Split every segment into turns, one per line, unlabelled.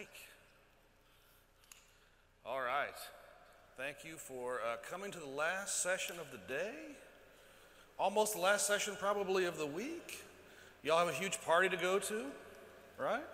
mic. All right. Thank you for coming to the last session of the day. Almost the last session probably of the week. Y'all have a huge party to go to, right?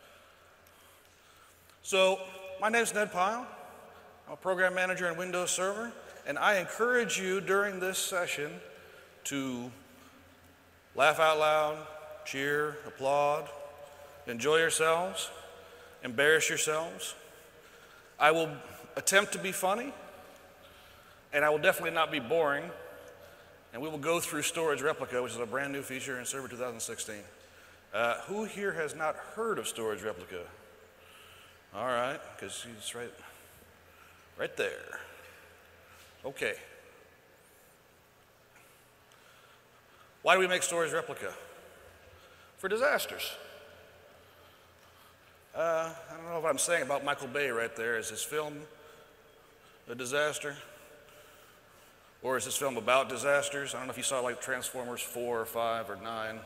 So, my name's Ned Pyle. I'm a program manager in Windows Server, and I encourage you during this session to laugh out loud, cheer, applaud, enjoy yourselves, embarrass yourselves. I will attempt to be funny, and I will definitely not be boring, and we will go through Storage Replica, which is a brand new feature in Server 2016. Who here has not heard of Storage Replica? All right, because he's right there. Okay. Why do we make Storage Replica? For disasters. I don't know what I'm saying about Michael Bay right there. Is his film a disaster? Or is this film about disasters? I don't know if you saw like Transformers 4 or 5 or 9.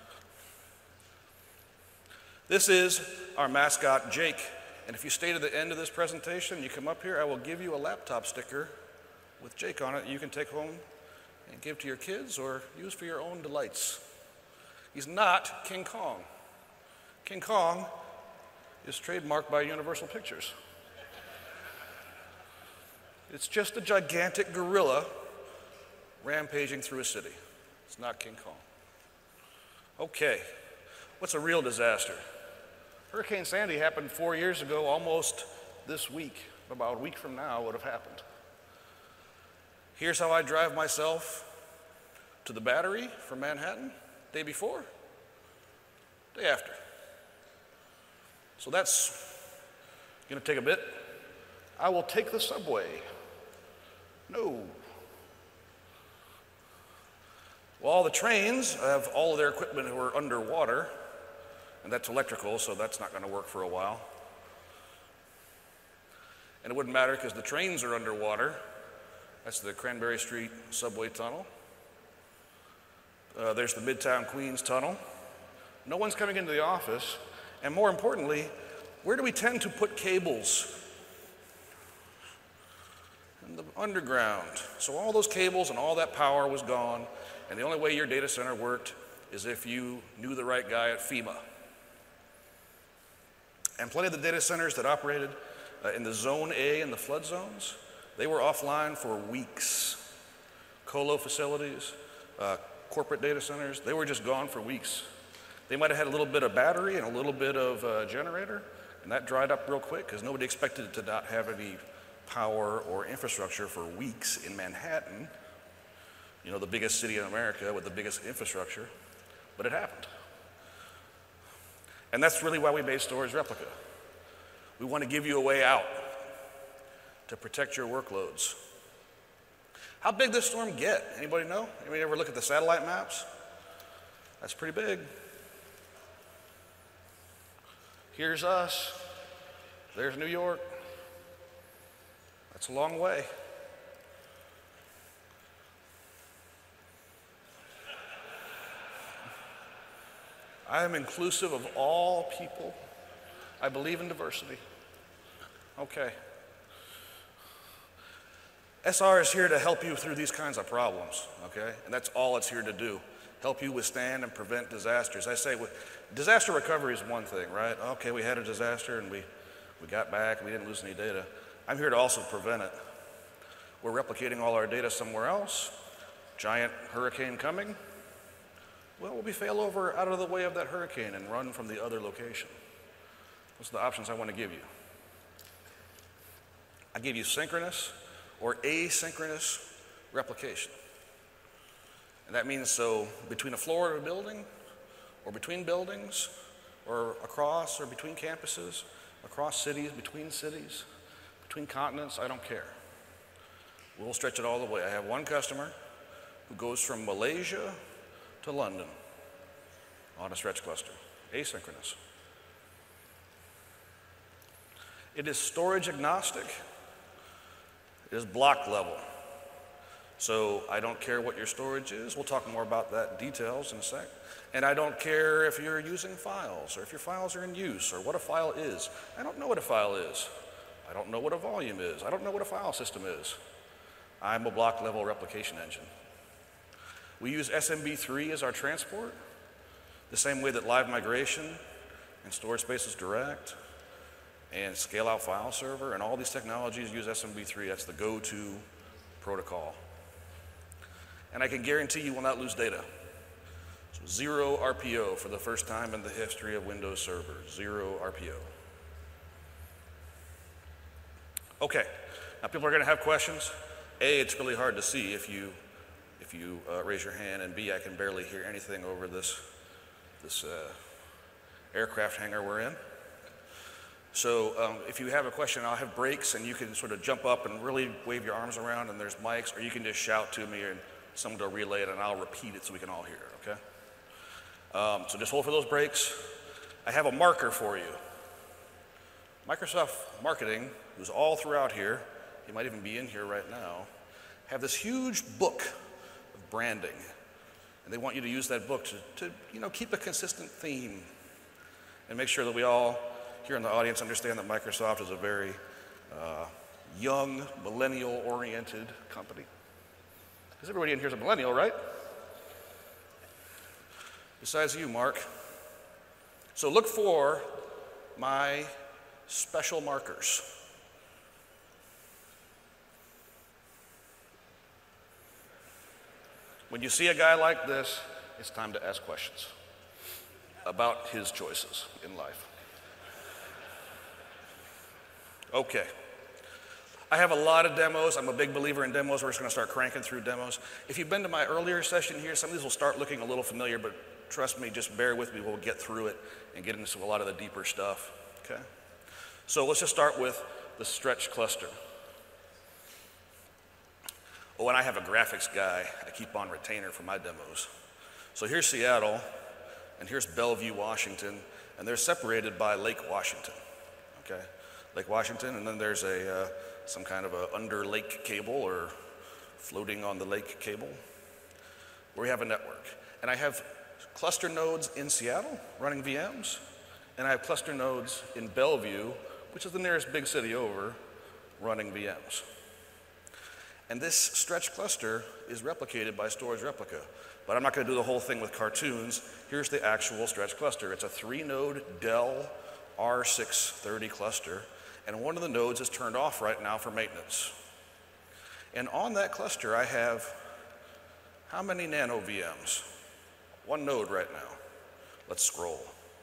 This is our mascot, Jake. And if you stay to the end of this presentation, you come up here, I will give you a laptop sticker with Jake on it you can take home and give to your kids or use for your own delights. He's not King Kong. King Kong is trademarked by Universal Pictures. It's just a gigantic gorilla rampaging through a city. It's not King Kong. Okay, what's a real disaster? Hurricane Sandy happened 4 years ago, almost this week. About a week from now, it would have happened. Here's how I drive myself to the Battery from Manhattan, day before, day after. So that's gonna take a bit. I will take the subway. No. Well, all the trains have all of their equipment who are underwater, and that's electrical, so that's not gonna work for a while. And it wouldn't matter because the trains are underwater. That's the Cranberry Street subway tunnel. There's the Midtown Queens tunnel. No one's coming into the office. And more importantly, where do we tend to put cables? In the underground. So all those cables and all that power was gone, and the only way your data center worked is if you knew the right guy at FEMA. And plenty of the data centers that operated in the Zone A and the flood zones, they were offline for weeks. Colo facilities, corporate data centers, they were just gone for weeks. They might have had a little bit of battery and a little bit of generator, and that dried up real quick because nobody expected it to not have any power or infrastructure for weeks in Manhattan, you know, the biggest city in America with the biggest infrastructure, but it happened. And that's really why we made Storage Replica. We want to give you a way out to protect your workloads. How big did this storm get? Anybody know? Anybody ever look at the satellite maps? That's pretty big. Here's us. There's New York. That's a long way. I am inclusive of all people. I believe in diversity. Okay. SR is here to help you through these kinds of problems, okay? And that's all it's here to do. Help you withstand and prevent disasters. I say disaster recovery is one thing, right? Okay, we had a disaster and we got back, we didn't lose any data. I'm here to also prevent it. We're replicating all our data somewhere else. Giant hurricane coming. Well, we'll be failover out of the way of that hurricane and run from the other location. Those are the options I want to give you. I give you synchronous or asynchronous replication. And that means so between a floor of a building, or between buildings, or across or between campuses, across cities, between continents, I don't care. We'll stretch it all the way. I have one customer who goes from Malaysia to London on a stretch cluster, asynchronous. It is storage agnostic. It is block level. So I don't care what your storage is. We'll talk more about that details in a sec. And I don't care if you're using files or if your files are in use or what a file is. I don't know what a file is. I don't know what a volume is. I don't know what a file system is. I'm a block level replication engine. We use SMB3 as our transport, the same way that Live Migration and Storage Spaces Direct and Scale Out File Server and all these technologies use SMB3. That's the go-to protocol. And I can guarantee you will not lose data. So 0 RPO for the first time in the history of Windows Server. 0 RPO. Okay, now people are going to have questions. A, it's really hard to see if you raise your hand, and B, I can barely hear anything over this aircraft hangar we're in. So if you have a question, I'll have breaks, and you can sort of jump up and really wave your arms around, and there's mics, or you can just shout to me, and someone will relay it, and I'll repeat it so we can all hear it, okay? So just hold for those breaks. I have a marker for you. Microsoft Marketing, who's all throughout here, he might even be in here right now, have this huge book of branding. And they want you to use that book to keep a consistent theme and make sure that we all here in the audience understand that Microsoft is a very young, millennial-oriented company. Because everybody in here is a millennial, right? Besides you, Mark. So look for my special markers. When you see a guy like this, it's time to ask questions about his choices in life. Okay. I have a lot of demos. I'm a big believer in demos. We're just going to start cranking through demos. If you've been to my earlier session here, some of these will start looking a little familiar, but trust me, just bear with me. We'll get through it and get into a lot of the deeper stuff. Okay? So let's just start with the stretch cluster. Oh, and I have a graphics guy I keep on retainer for my demos. So here's Seattle, and here's Bellevue, Washington, and they're separated by Lake Washington, okay? Lake Washington, and then there's some kind of a under lake cable or floating on the lake cable where we have a network. And I have cluster nodes in Seattle running VMs, and I have cluster nodes in Bellevue, which is the nearest big city over, running VMs. And this stretch cluster is replicated by Storage Replica. But I'm not going to do the whole thing with cartoons. Here's the actual stretch cluster. It's a 3-node Dell R630 cluster, and one of the nodes is turned off right now for maintenance. And on that cluster, I have how many nano VMs? One node right now. Let's scroll.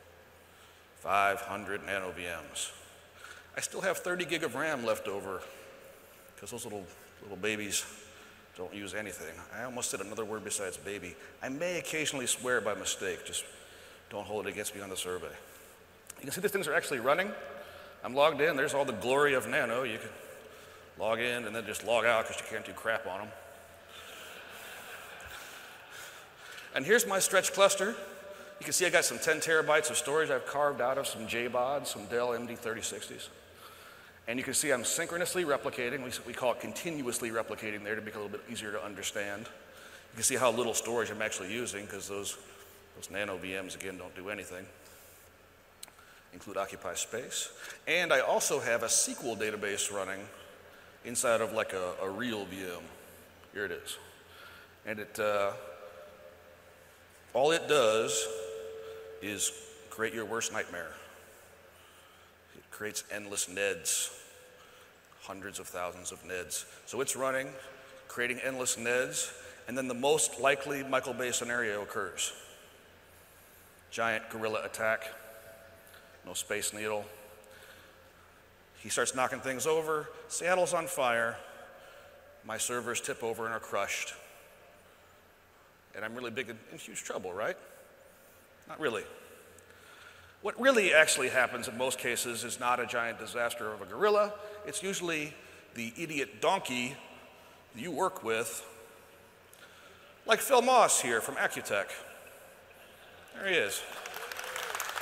500 nano VMs. I still have 30 gig of RAM left over because those little babies don't use anything. I almost said another word besides baby. I may occasionally swear by mistake. Just don't hold it against me on the survey. You can see these things are actually running. I'm logged in. There's all the glory of Nano. You can log in and then just log out because you can't do crap on them. And here's my stretch cluster. You can see I got some 10 terabytes of storage I've carved out of some JBODs, some Dell MD3060s. And you can see I'm synchronously replicating. We call it continuously replicating there to make it a little bit easier to understand. You can see how little storage I'm actually using because those nano VMs, again, don't do anything. Include occupy space. And I also have a SQL database running inside of like a real VM. Here it is. And all it does is create your worst nightmare. It creates endless NEDs, hundreds of thousands of NEDs. So it's running, creating endless NEDs, and then the most likely Michael Bay scenario occurs. Giant gorilla attack, no Space Needle. He starts knocking things over. Seattle's on fire. My servers tip over and are crushed. And I'm really big in huge trouble, right? Not really. What really actually happens in most cases is not a giant disaster of a gorilla. It's usually the idiot donkey you work with, like Phil Moss here from Accutech. There he is.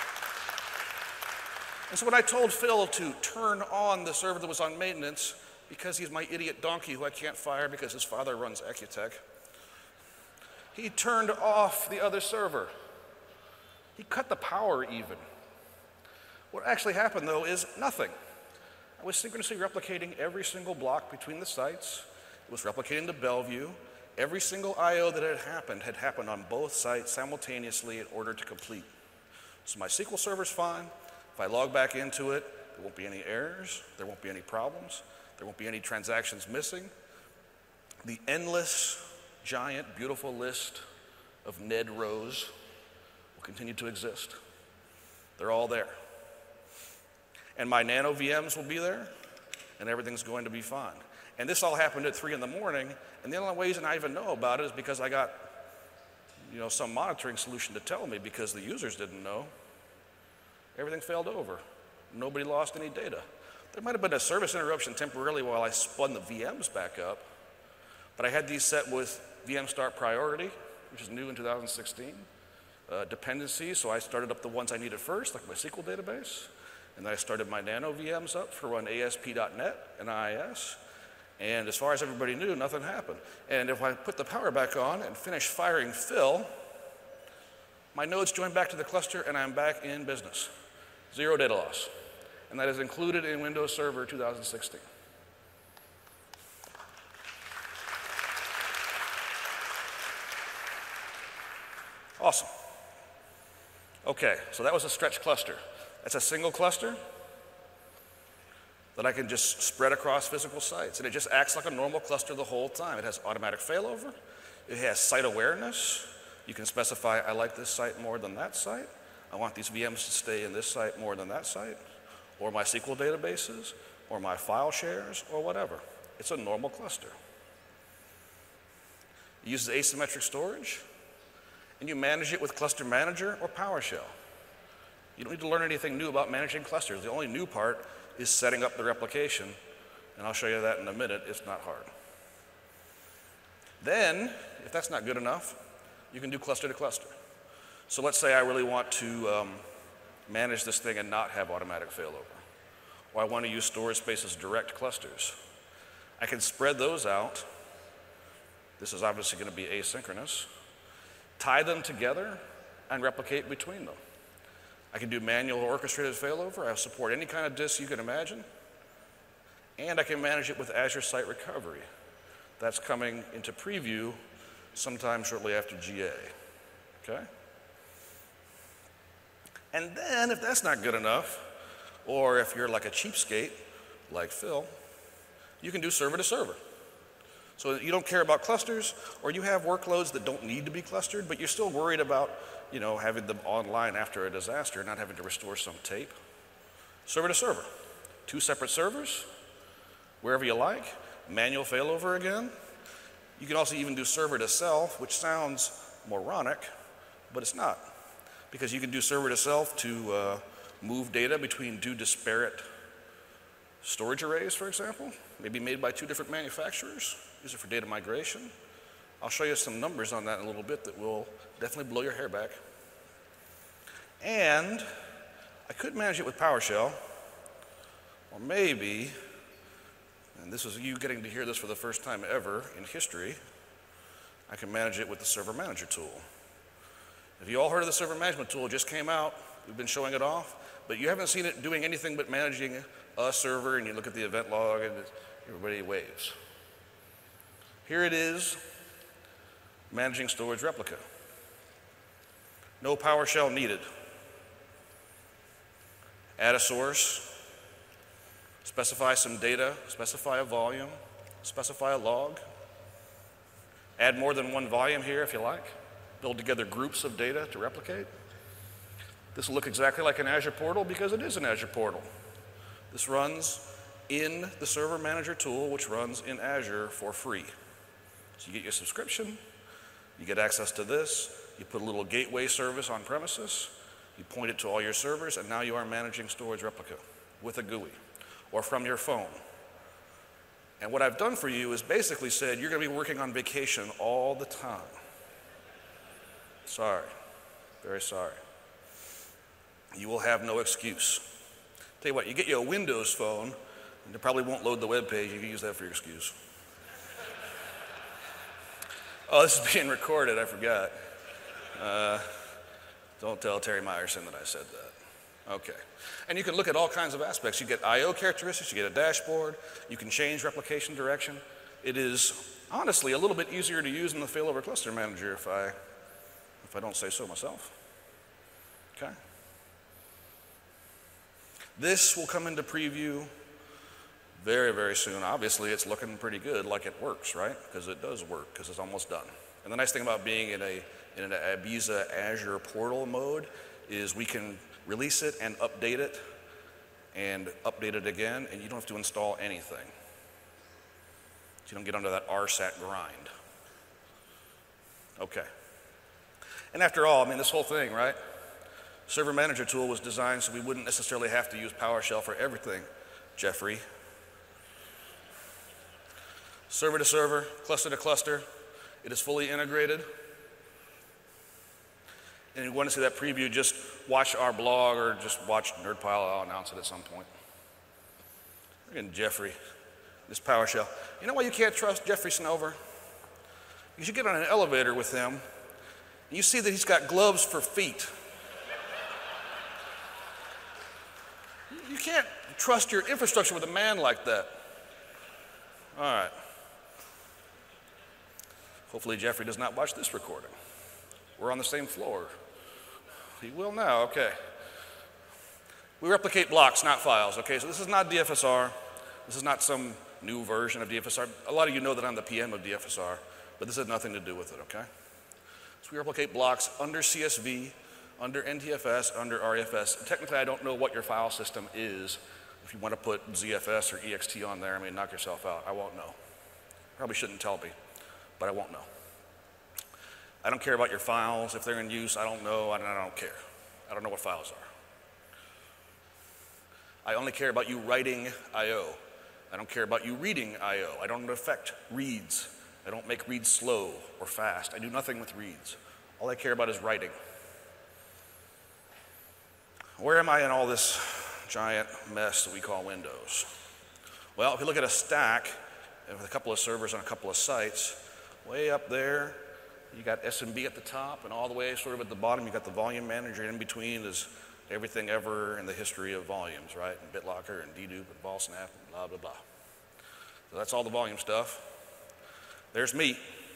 And so when I told Phil to turn on the server that was on maintenance, because he's my idiot donkey who I can't fire because his father runs Ecutech, he turned off the other server. He cut the power even. What actually happened, though, is nothing. I was synchronously replicating every single block between the sites. It was replicating to Bellevue. Every single I/O that had happened on both sites simultaneously in order to complete. So my SQL server's fine. If I log back into it, there won't be any errors, there won't be any problems, there won't be any transactions missing. The endless, giant, beautiful list of Ned rows will continue to exist. They're all there. And my nano VMs will be there, and everything's going to be fine. And this all happened at 3 in the morning, and the only reason I even know about it is because I got some monitoring solution to tell me, because the users didn't know. Everything failed over. Nobody lost any data. There might have been a service interruption temporarily while I spun the VMs back up, but I had these set with VM start priority, which is new in 2016, dependencies, so I started up the ones I needed first, like my SQL database, and then I started my nano VMs up for run ASP.NET and IIS, and as far as everybody knew, nothing happened. And if I put the power back on and finish firing Phil, my nodes join back to the cluster and I'm back in business. 0 data loss. And that is included in Windows Server 2016. Awesome. Okay, so that was a stretch cluster. That's a single cluster that I can just spread across physical sites. And it just acts like a normal cluster the whole time. It has automatic failover. It has site awareness. You can specify, I like this site more than that site. I want these VMs to stay in this site more than that site, or my SQL databases, or my file shares, or whatever. It's a normal cluster. It uses asymmetric storage, and you manage it with Cluster Manager or PowerShell. You don't need to learn anything new about managing clusters. The only new part is setting up the replication, and I'll show you that in a minute. It's not hard. Then, if that's not good enough, you can do cluster to cluster. So let's say I really want to manage this thing and not have automatic failover, or I want to use storage space as direct clusters. I can spread those out. This is obviously going to be asynchronous. Tie them together and replicate between them. I can do manual or orchestrated failover. I support any kind of disk you can imagine. And I can manage it with Azure Site Recovery. That's coming into preview sometime shortly after GA. Okay? And then, if that's not good enough, or if you're like a cheapskate, like Phil, you can do server to server. So you don't care about clusters, or you have workloads that don't need to be clustered, but you're still worried about, having them online after a disaster, not having to restore some tape. Server to server. 2 separate servers, wherever you like. Manual failover again. You can also even do server to self, which sounds moronic, but it's not. Because you can do server to self to move data between 2 disparate storage arrays, for example, maybe made by 2 different manufacturers. Use it for data migration. I'll show you some numbers on that in a little bit that will definitely blow your hair back. And I could manage it with PowerShell, or maybe, and this is you getting to hear this for the first time ever in history, I can manage it with the Server Manager tool. Have you all heard of the Server Management tool? It just came out. We've been showing it off, but you haven't seen it doing anything but managing a server, and you look at the event log and everybody waves. Here it is, managing storage replica. No PowerShell needed. Add a source, specify some data, specify a volume, specify a log. Add more than 1 volume here if you like. Build together groups of data to replicate. This will look exactly like an Azure portal because it is an Azure portal. This runs in the Server Manager tool, which runs in Azure for free. So you get your subscription, you get access to this, you put a little gateway service on premises, you point it to all your servers, and now you are managing storage replica with a GUI or from your phone. And what I've done for you is basically said you're going to be working on vacation all the time. Sorry, very sorry. You will have no excuse. Tell you what, you get you a Windows phone, And it probably won't load the web page. You can use that for your excuse. Oh, this is being recorded. I forgot. Don't tell Terry Myerson that I said that. Okay. And you can look at all kinds of aspects. You get I/O characteristics. You get a dashboard. You can change replication direction. It is honestly a little bit easier to use than the failover cluster manager if I don't say so myself. Okay. This will come into preview very, very soon. Obviously, it's looking pretty good, like it works, right? Because it does work, because it's almost done. And the nice thing about being in an Ibiza Azure portal mode is we can release it and update it again, and you don't have to install anything. So you don't get under that RSAT grind. Okay. And after all, I mean, this whole thing, right? Server Manager tool was designed so we wouldn't necessarily have to use PowerShell for everything, Jeffrey. Server to server, cluster to cluster, it is fully integrated. And if you want to see that preview, just watch our blog or just watch NerdPile. I'll announce it at some point. Again, Jeffrey, this PowerShell. You know why you can't trust Jeffrey Snover? You should get on an elevator with him, and you see that he's got gloves for feet. You can't trust your infrastructure with a man like that. All right. Hopefully Jeffrey does not watch this recording. We're on the same floor. He will now, okay. We replicate blocks, not files, okay? So this is not DFSR. This is not some new version of DFSR. A lot of you know that I'm the PM of DFSR, but this has nothing to do with it, okay? So we replicate blocks under CSV, under NTFS, under REFS. Technically, I don't know what your file system is. If you want to put ZFS or EXT on there, I mean, knock yourself out. I won't know. Probably shouldn't tell me, but I won't know. I don't care about your files. If they're in use, I don't know, and I don't care. I don't know what files are. I only care about you writing I/O. I don't care about you reading I/O. I don't affect reads. I don't make reads slow or fast. I do nothing with reads. All I care about is writing. Where am I in all this giant mess that we call Windows? Well, if you look at a stack with a couple of servers on a couple of sites, way up there, you got SMB at the top, and all the way sort of at the bottom, you got the volume manager. In between is everything ever in the history of volumes, right? And BitLocker and Dedupe and VolSnap and blah, blah, blah. So that's all the volume stuff. There's me.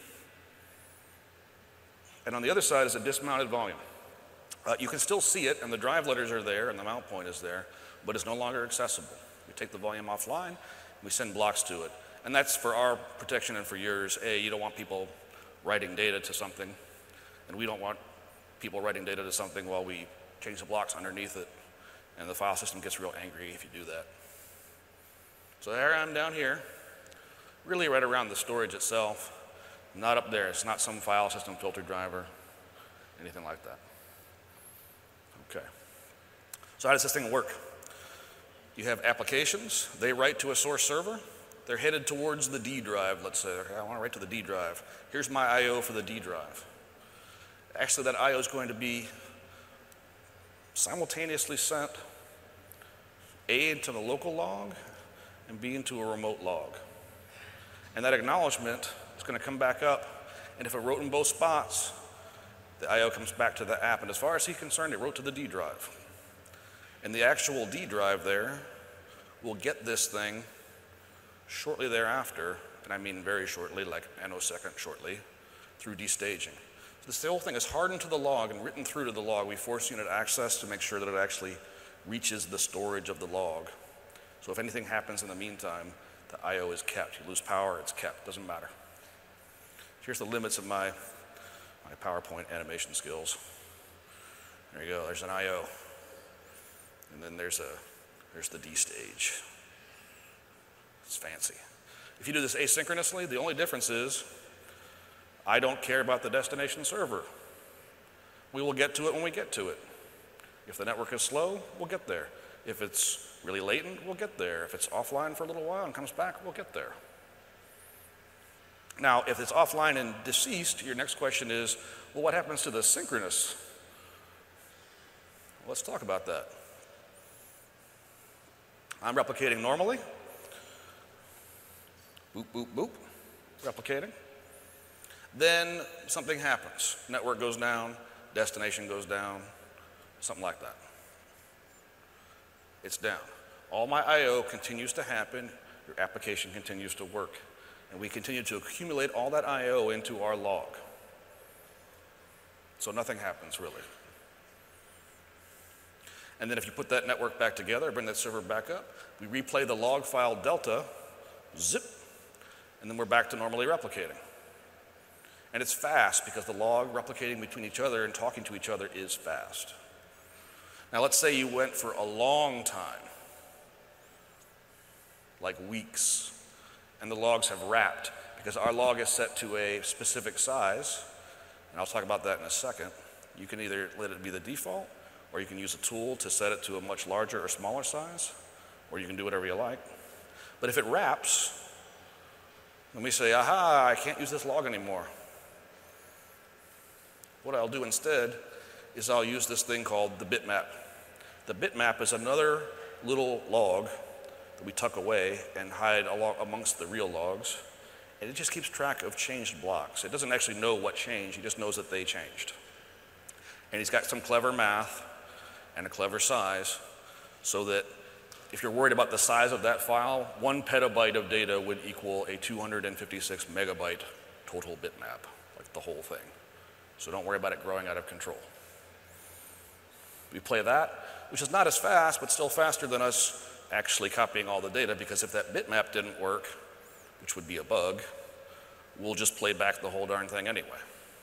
And on the other side is a dismounted volume. You can still see it, and the drive letters are there, and the mount point is there, but it's no longer accessible. We take the volume offline, and we send blocks to it. And that's for our protection and for yours. You don't want people writing data to something, and we don't want people writing data to something while we change the blocks underneath it, and the file system gets real angry if you do that. So there I am down here, really right around the storage itself, not up there. It's not some file system filter driver, anything like that. Okay. So how does this thing work? You have applications. They write to a source server. They're headed towards the D drive, let's say. Okay, I want to write to the D drive. Here's my I/O for the D drive. Actually, that I/O is going to be simultaneously sent A into the local log and B into a remote log. And that acknowledgement is going to come back up, and if it wrote in both spots, the I/O comes back to the app, and as far as he's concerned, it wrote to the D drive. And the actual D drive there will get this thing shortly thereafter, and I mean very shortly, like nanosecond shortly, through destaging. So this whole thing is hardened to the log and written through to the log. We force unit access to make sure that it actually reaches the storage of the log. So if anything happens in the meantime, the I/O is kept. You lose power, it's kept, doesn't matter. Here's the limits of my PowerPoint animation skills. There you go, there's an I/O. And then there's the destage. It's fancy. If you do this asynchronously, the only difference is I don't care about the destination server. We will get to it when we get to it. If the network is slow, we'll get there. If it's really latent, we'll get there. If it's offline for a little while and comes back, we'll get there. Now, if it's offline and deceased, your next question is, well, what happens to the synchronous? Let's talk about that. I'm replicating normally. boop, boop, boop, replicating. Then something happens. Network goes down, destination goes down, something like that. It's down. All my I/O continues to happen, your application continues to work, and we continue to accumulate all that I/O into our log. So nothing happens really. And then if you put that network back together, bring that server back up, we replay the log file delta, zip, and then we're back to normally replicating. And it's fast because the log replicating between each other and talking to each other is fast. Now let's say you went for a long time, like weeks, and the logs have wrapped because our log is set to a specific size, and I'll talk about that in a second. You can either let it be the default, or you can use a tool to set it to a much larger or smaller size, or you can do whatever you like. But if it wraps, then we say, aha, I can't use this log anymore. What I'll do instead is I'll use this thing called the bitmap. The bitmap is another little log that we tuck away and hide amongst the real logs, and it just keeps track of changed blocks. It doesn't actually know what changed, it just knows that they changed. And he's got some clever math and a clever size so that if you're worried about the size of that file, 1 petabyte of data would equal a 256 megabyte total bitmap, like the whole thing. So don't worry about it growing out of control. We play that, which is not as fast, but still faster than us actually copying all the data, because if that bitmap didn't work, which would be a bug, we'll just play back the whole darn thing anyway.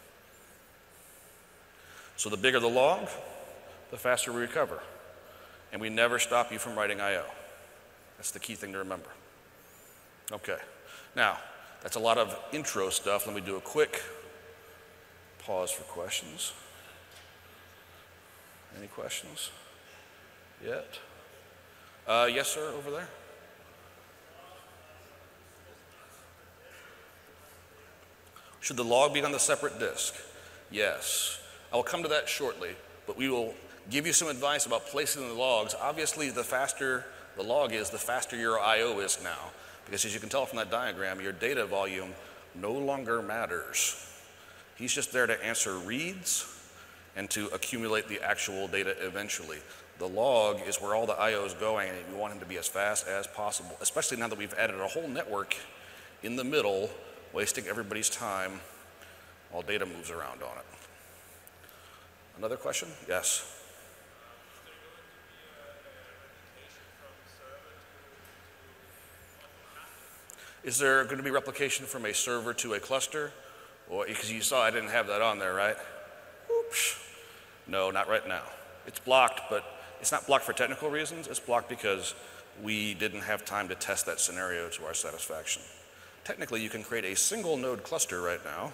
So the bigger the log, the faster we recover. And we never stop you from writing I/O. That's the key thing to remember. Okay, now, that's a lot of intro stuff. Let me do a quick pause for questions. Any questions yet? Yes, sir, over there. Should the log be on the separate disk? Yes. I will come to that shortly, but we will give you some advice about placing the logs. Obviously, the faster the log is, the faster your I/O is now, because as you can tell from that diagram, your data volume no longer matters. He's just there to answer reads and to accumulate the actual data eventually. The log is where all the I/O is going, and we want him to be as fast as possible, especially now that we've added a whole network in the middle, wasting everybody's time while data moves around on it. Another question? Yes. Is there going to be replication from a server to a cluster? Or, because you saw I didn't have that on there, right? Oops. No, not right now. It's blocked, but it's not blocked for technical reasons. It's blocked because we didn't have time to test that scenario to our satisfaction. Technically, you can create a single node cluster right now.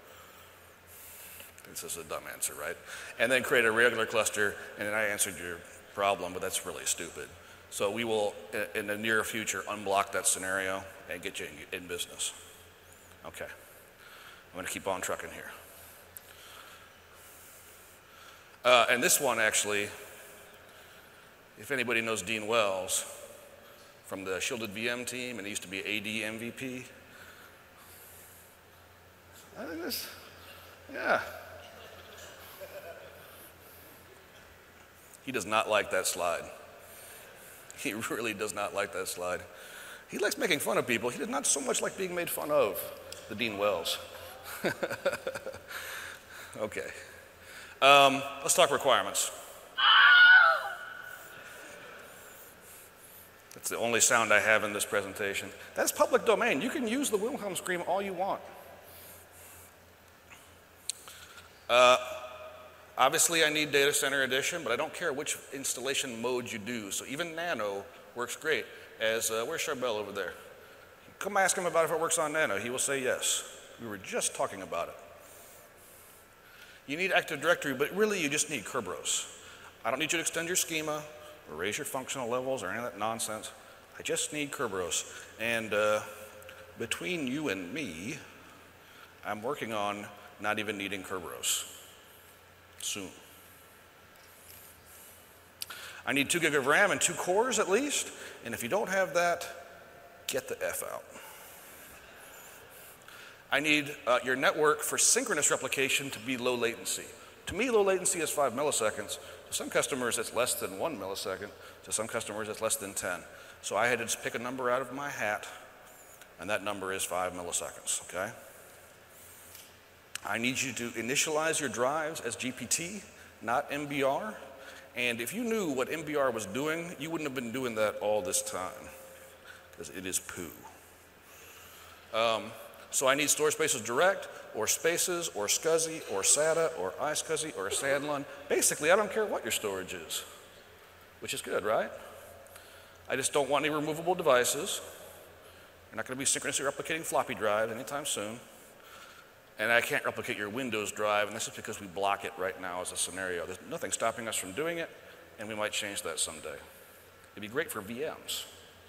This is a dumb answer, right? And then create a regular cluster, and then I answered your problem, but that's really stupid. So we will, in the near future, unblock that scenario and get you in business. Okay. I'm going to keep on trucking here. And this one, actually, if anybody knows Dean Wells from the Shielded VM team, and he used to be AD MVP. I think this, yeah. He does not like that slide. He really does not like that slide. He likes making fun of people. He does not so much like being made fun of, the Dean Wells. Okay. Let's talk requirements. That's the only sound I have in this presentation. That's public domain. You can use the Wilhelm scream all you want. Obviously, I need Data Center Edition, but I don't care which installation mode you do. So even Nano works great. Where's Charbel over there? Come ask him about if it works on Nano. He will say yes. We were just talking about it. You need Active Directory, but really you just need Kerberos. I don't need you to extend your schema or raise your functional levels or any of that nonsense. I just need Kerberos. And between you and me, I'm working on not even needing Kerberos soon. I need 2 gig of RAM and 2 cores at least. And if you don't have that, get the F out. I need your network for synchronous replication to be low latency. To me, low latency is 5 milliseconds. To some customers, it's less than 1 millisecond. To some customers, it's less than 10. So I had to just pick a number out of my hat, and that number is 5 milliseconds, okay? I need you to initialize your drives as GPT, not MBR. And if you knew what MBR was doing, you wouldn't have been doing that all this time, because it is poo. So I need storage spaces direct, or spaces, or SCSI, or SATA, or iSCSI, or Sandlun. Basically, I don't care what your storage is, which is good, right? I just don't want any removable devices. You're not going to be synchronously replicating floppy drive anytime soon. And I can't replicate your Windows drive, and this is because we block it right now as a scenario. There's nothing stopping us from doing it, and we might change that someday. It'd be great for VMs.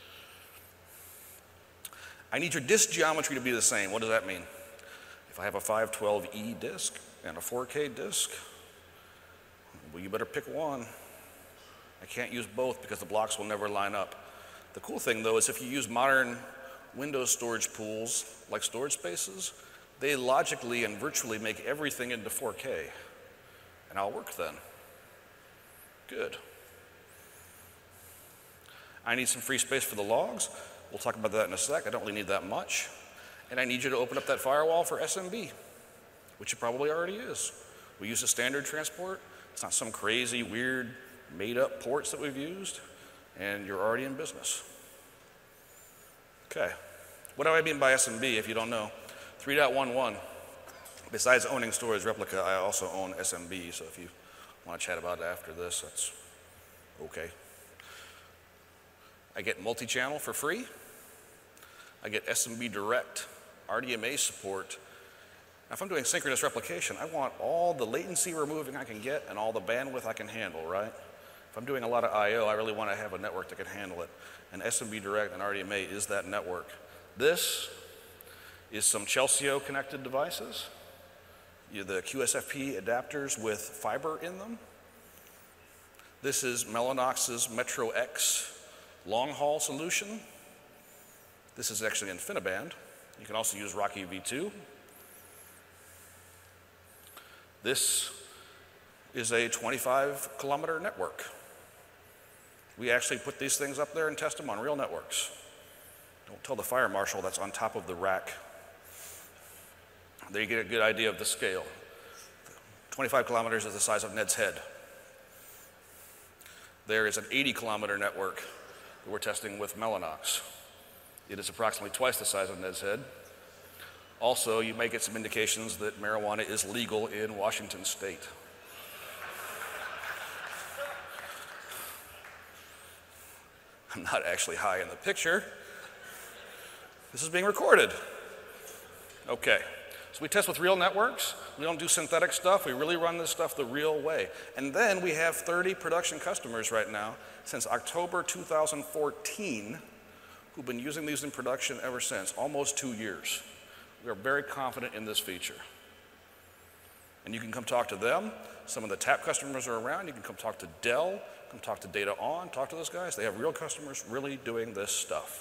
I need your disk geometry to be the same. What does that mean? If I have a 512E disk and a 4K disk, well, you better pick one. I can't use both because the blocks will never line up. The cool thing, though, is if you use modern Windows storage pools, like storage spaces, they logically and virtually make everything into 4K. And I'll work then. Good. I need some free space for the logs. We'll talk about that in a sec. I don't really need that much. And I need you to open up that firewall for SMB, which it probably already is. We use a standard transport. It's not some crazy, weird, made-up ports that we've used. And you're already in business. Okay. What do I mean by SMB if you don't know? 3.11, besides owning storage replica, I also own SMB. So if you want to chat about it after this, that's okay. I get multi-channel for free. I get SMB direct, RDMA support. Now, if I'm doing synchronous replication, I want all the latency removing I can get and all the bandwidth I can handle, right? If I'm doing a lot of I/O, I really want to have a network that can handle it. And SMB direct and RDMA is that network. This is some Chelsio connected devices. The QSFP adapters with fiber in them. This is Mellanox's Metro X long haul solution. This is actually InfiniBand. You can also use Rocky V2. This is a 25-kilometer network. We actually put these things up there and test them on real networks. Don't tell the fire marshal that's on top of the rack. There you get a good idea of the scale. 25 kilometers is the size of Ned's head. There is an 80-kilometer network that we're testing with Mellanox. It is approximately twice the size of Ned's head. Also, you may get some indications that marijuana is legal in Washington state. I'm not actually high in the picture. This is being recorded. Okay, so we test with real networks. We don't do synthetic stuff. We really run this stuff the real way. And then we have 30 production customers right now since October 2014 who've been using these in production ever since, almost 2 years. We are very confident in this feature. And you can come talk to them. Some of the TAP customers are around. You can come talk to Dell, come talk to Data On, talk to those guys. They have real customers really doing this stuff.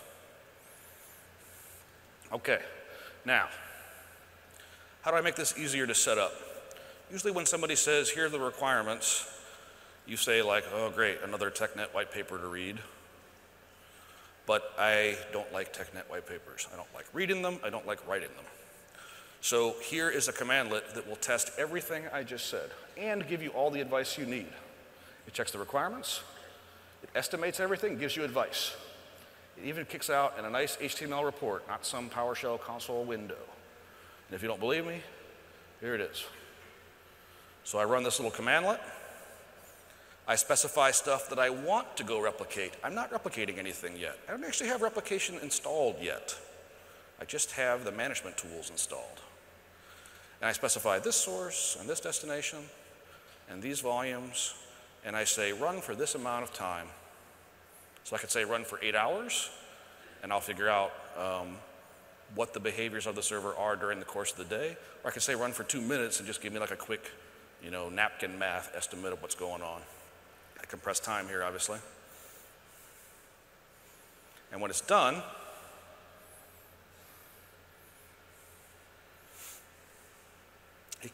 Okay, now, how do I make this easier to set up? Usually when somebody says, here are the requirements, you say like, oh great, another TechNet white paper to read. But I don't like TechNet white papers. I don't like reading them, I don't like writing them. So here is a commandlet that will test everything I just said and give you all the advice you need. It checks the requirements, it estimates everything, gives you advice. It even kicks out in a nice HTML report, not some PowerShell console window. And if you don't believe me, here it is. So I run this little commandlet. I specify stuff that I want to go replicate. I'm not replicating anything yet. I don't actually have replication installed yet. I just have the management tools installed. And I specify this source and this destination and these volumes, and I say run for this amount of time. So I could say run for 8 hours, and I'll figure out what the behaviors of the server are during the course of the day. Or I could say run for 2 minutes and just give me like a quick, napkin math estimate of what's going on. I compress time here, obviously. And when it's done,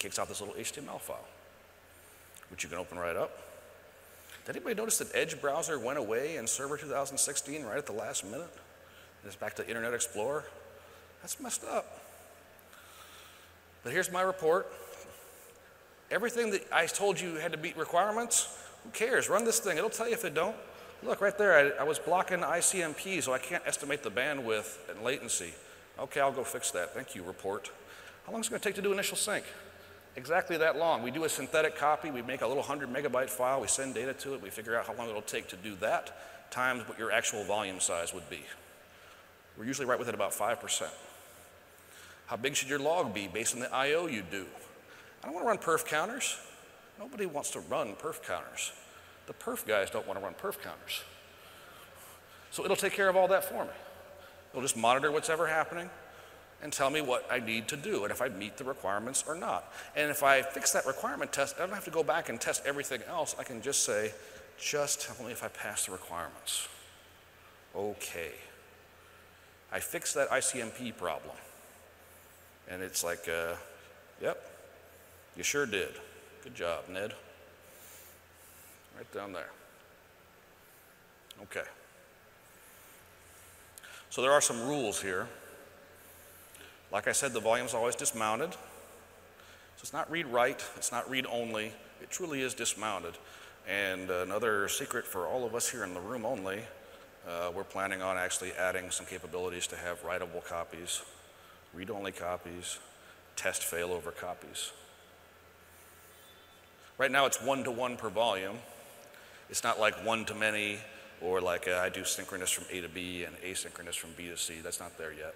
kicks out this little HTML file, which you can open right up. Did anybody notice that Edge browser went away in Server 2016 right at the last minute? And it's back to Internet Explorer? That's messed up. But here's my report. Everything that I told you had to meet requirements, who cares? Run this thing. It'll tell you if it don't. Look, right there, I was blocking ICMP, so I can't estimate the bandwidth and latency. Okay, I'll go fix that. Thank you, report. How long is it going to take to do initial sync? Exactly that long. We do a synthetic copy. We make a little 100 megabyte file. We send data to it. We figure out how long it'll take to do that times what your actual volume size would be. We're usually right within about 5%. How big should your log be based on the I/O you do? I don't want to run perf counters. Nobody wants to run perf counters. The perf guys don't want to run perf counters. So it'll take care of all that for me. It'll just monitor what's ever happening and tell me what I need to do and if I meet the requirements or not. And if I fix that requirement test, I don't have to go back and test everything else. I can just say, just tell me if I pass the requirements. Okay. I fixed that ICMP problem. And it's like, yep, you sure did. Good job, Ned. Right down there. Okay. So there are some rules here. Like I said, the volume's always dismounted. So it's not read-write, it's not read-only. It truly is dismounted. And another secret for all of us here in the room only, we're planning on actually adding some capabilities to have writable copies, read-only copies, test failover copies. Right now it's 1-to-1 per volume. It's not like one-to-many or like I do synchronous from A to B and asynchronous from B to C. That's not there yet.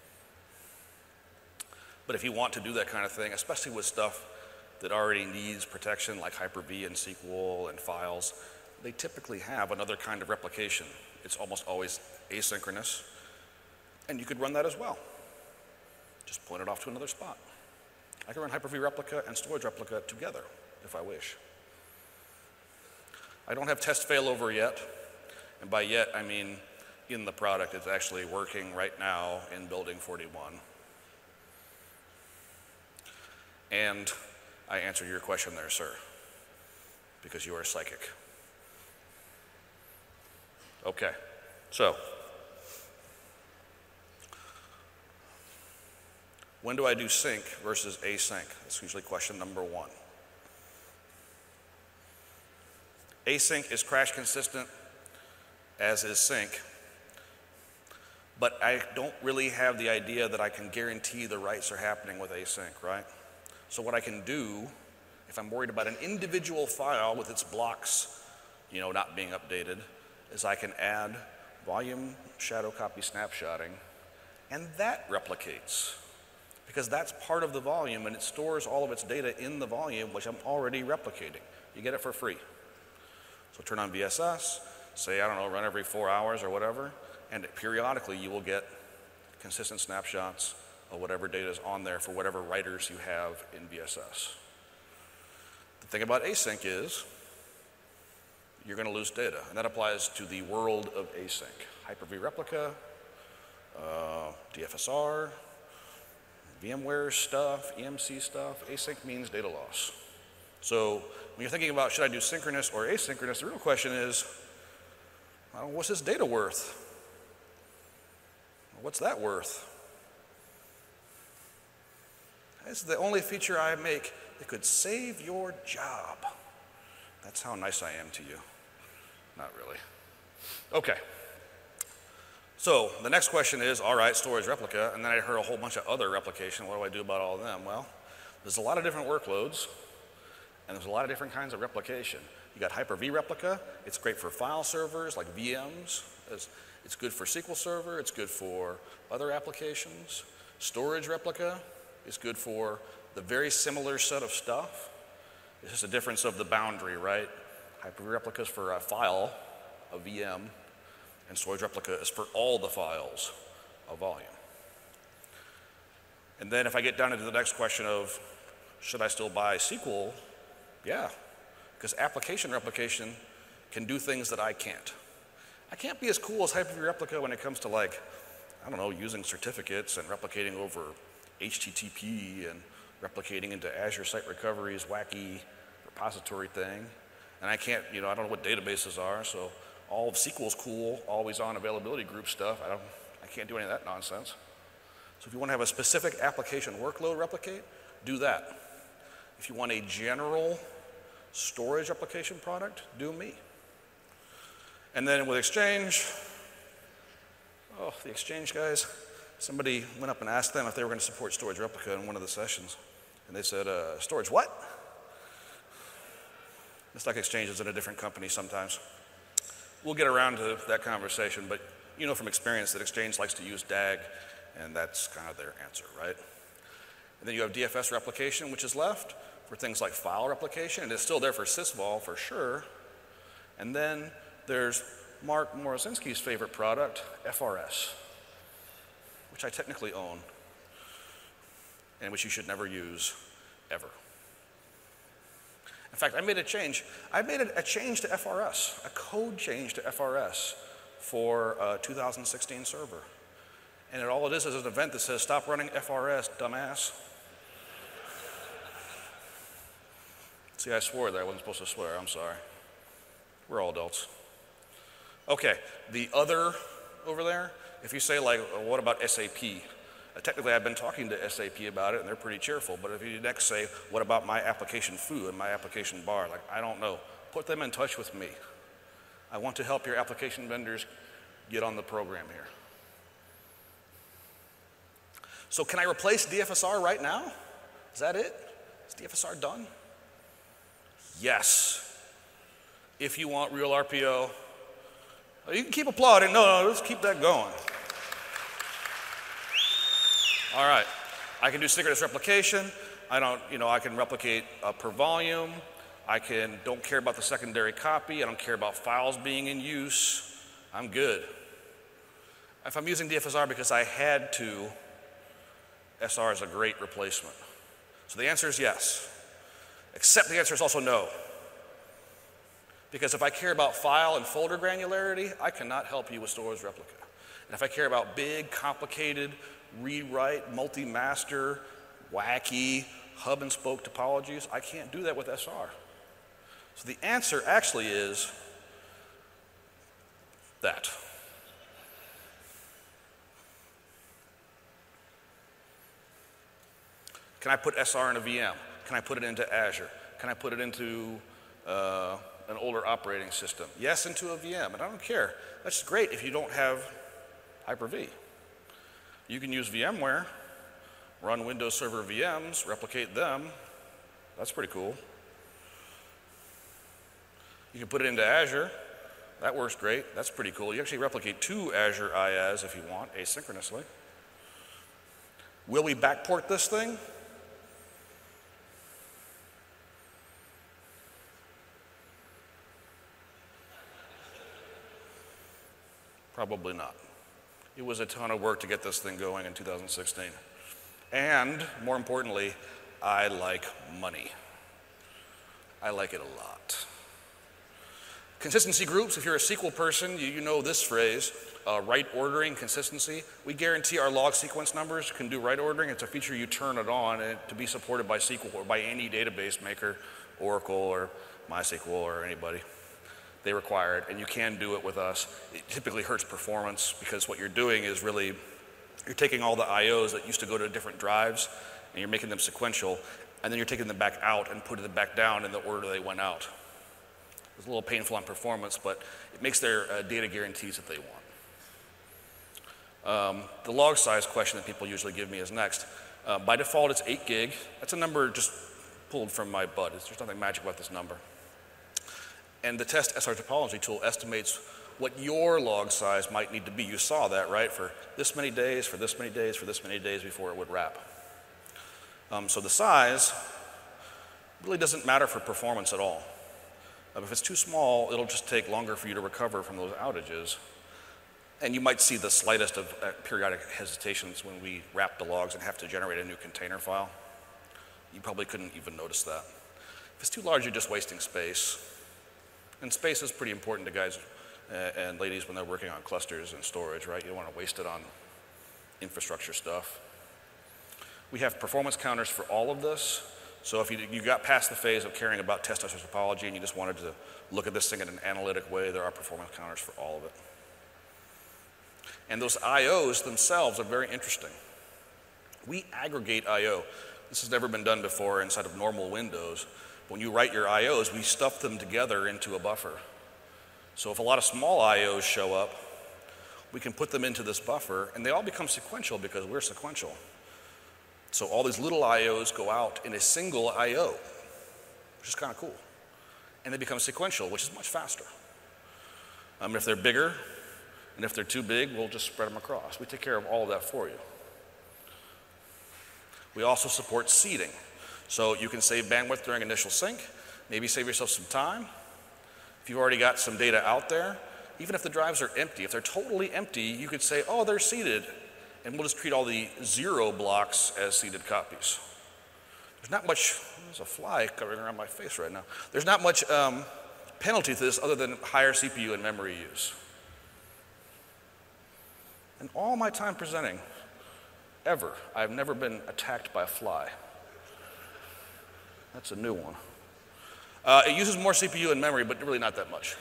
But if you want to do that kind of thing, especially with stuff that already needs protection like Hyper-V and SQL and files, they typically have another kind of replication. It's almost always asynchronous, and you could run that as well. Just point it off to another spot. I can run Hyper-V replica and storage replica together if I wish. I don't have test failover yet, and by yet I mean in the product. It's actually working right now in Building 41. And I answered your question there, sir, because you are psychic. Okay, so when do I do sync versus async? That's usually question number one. Async is crash consistent, as is sync, but I don't really have the idea that I can guarantee the writes are happening with async, right? So what I can do, if I'm worried about an individual file with its blocks, not being updated, is I can add volume shadow copy snapshotting, and that replicates, because that's part of the volume and it stores all of its data in the volume, which I'm already replicating. You get it for free. So turn on VSS, say, I don't know, run every 4 hours or whatever, and periodically you will get consistent snapshots of whatever data is on there for whatever writers you have in VSS. The thing about async is you're going to lose data, and that applies to the world of async. Hyper-V replica, DFSR, VMware stuff, EMC stuff. Async means data loss. So when you're thinking about should I do synchronous or asynchronous, the real question is, what's this data worth? What's that worth? This is the only feature I make that could save your job. That's how nice I am to you. Not really. Okay. So the next question is, all right, storage replica, and then I heard a whole bunch of other replication. What do I do about all of them? Well, there's a lot of different workloads, and there's a lot of different kinds of replication. You got Hyper-V replica. It's great for file servers like VMs. It's good for SQL Server. It's good for other applications. Storage replica is good for the very similar set of stuff. It's just a difference of the boundary, right? Hyper-V replica is for a file, a VM, and storage replica is for all the files, a volume. And then if I get down into the next question of, should I still buy SQL? Yeah, because application replication can do things that I can't. I can't be as cool as Hyper-V replica when it comes to using certificates and replicating over HTTP and replicating into Azure Site Recovery's wacky repository thing. And I can't, I don't know what databases are, so all of SQL's cool, always on availability group stuff. I can't do any of that nonsense. So if you want to have a specific application workload replicate, do that. If you want a general storage application product, do me. And then with Exchange, the Exchange guys, somebody went up and asked them if they were going to support storage replica in one of the sessions. And they said, storage what? It's like Exchange is in a different company sometimes. We'll get around to that conversation, but you know from experience that Exchange likes to use DAG, and that's kind of their answer, right? And then you have DFS replication, which is left for things like file replication, and it's still there for sysvol for sure. And then there's Mark Morozinski's favorite product, FRS, which I technically own, and which you should never use, ever. In fact, I made a change. I made a change to FRS, a code change to FRS for a 2016 server. And all it is an event that says, stop running FRS, dumbass. See, I swore there. I wasn't supposed to swear. I'm sorry. We're all adults. Okay, the other over there, if you say, like, what about SAP? Technically, I've been talking to SAP about it, and they're pretty cheerful. But if you next say, what about my application foo and my application bar? Like, I don't know. Put them in touch with me. I want to help your application vendors get on the program here. So can I replace DFSR right now? Is that it? Is DFSR done? Yes. If you want real RPO, you can keep applauding. No, let's keep that going. All right. I can do synchronous replication. I can replicate per volume. Don't care about the secondary copy. I don't care about files being in use. I'm good. If I'm using DFSR because I had to, SR is a great replacement. So the answer is yes. Except the answer is also no. Because if I care about file and folder granularity, I cannot help you with storage replica. And if I care about big, complicated, rewrite, multi-master, wacky, hub and spoke topologies, I can't do that with SR. So the answer actually is that. Can I put SR in a VM? Can I put it into Azure? Can I put it into an older operating system? Yes, into a VM, and I don't care. That's great if you don't have Hyper-V. You can use VMware, run Windows Server VMs, replicate them. That's pretty cool. You can put it into Azure. That works great. That's pretty cool. You actually replicate two Azure IaaS if you want, asynchronously. Will we backport this thing? Probably not. It was a ton of work to get this thing going in 2016. And more importantly, I like money. I like it a lot. Consistency groups, if you're a SQL person, you know this phrase, write ordering consistency. We guarantee our log sequence numbers can do write ordering. It's a feature you turn it on and to be supported by SQL or by any database maker, Oracle or MySQL or anybody. They require it, and you can do it with us. It typically hurts performance because what you're doing is really, you're taking all the IOs that used to go to different drives, and you're making them sequential, and then you're taking them back out and putting them back down in the order they went out. It's a little painful on performance, but it makes their data guarantees that they want. The log size question that people usually give me is next. By default, it's 8 gig. That's a number just pulled from my butt. There's nothing magic about this number. And the test SR topology tool estimates what your log size might need to be. You saw that, right? For this many days, for this many days, for this many days before it would wrap. So the size really doesn't matter for performance at all. If it's too small, it'll just take longer for you to recover from those outages. And you might see the slightest of periodic hesitations when we wrap the logs and have to generate a new container file. You probably couldn't even notice that. If it's too large, you're just wasting space. And space is pretty important to guys and ladies when they're working on clusters and storage, right? You don't want to waste it on infrastructure stuff. We have performance counters for all of this. So if you got past the phase of caring about test vector topology and you just wanted to look at this thing in an analytic way, there are performance counters for all of it. And those IOs themselves are very interesting. We aggregate IO. This has never been done before inside of normal Windows. When you write your IOs, we stuff them together into a buffer. So if a lot of small IOs show up, we can put them into this buffer, and they all become sequential because we're sequential. So all these little IOs go out in a single IO, which is kind of cool. And they become sequential, which is much faster. If they're bigger, and if they're too big, we'll just spread them across. We take care of all of that for you. We also support seeding. So you can save bandwidth during initial sync, maybe save yourself some time. If you've already got some data out there, even if the drives are empty, if they're totally empty, you could say, oh, they're seeded, and we'll just treat all the 0 blocks as seeded copies. There's not much, there's a fly covering around my face right now. There's not much penalty to this other than higher CPU and memory use. In all my time presenting, ever, I've never been attacked by a fly. That's a new one. It uses more CPU and memory, but really not that much.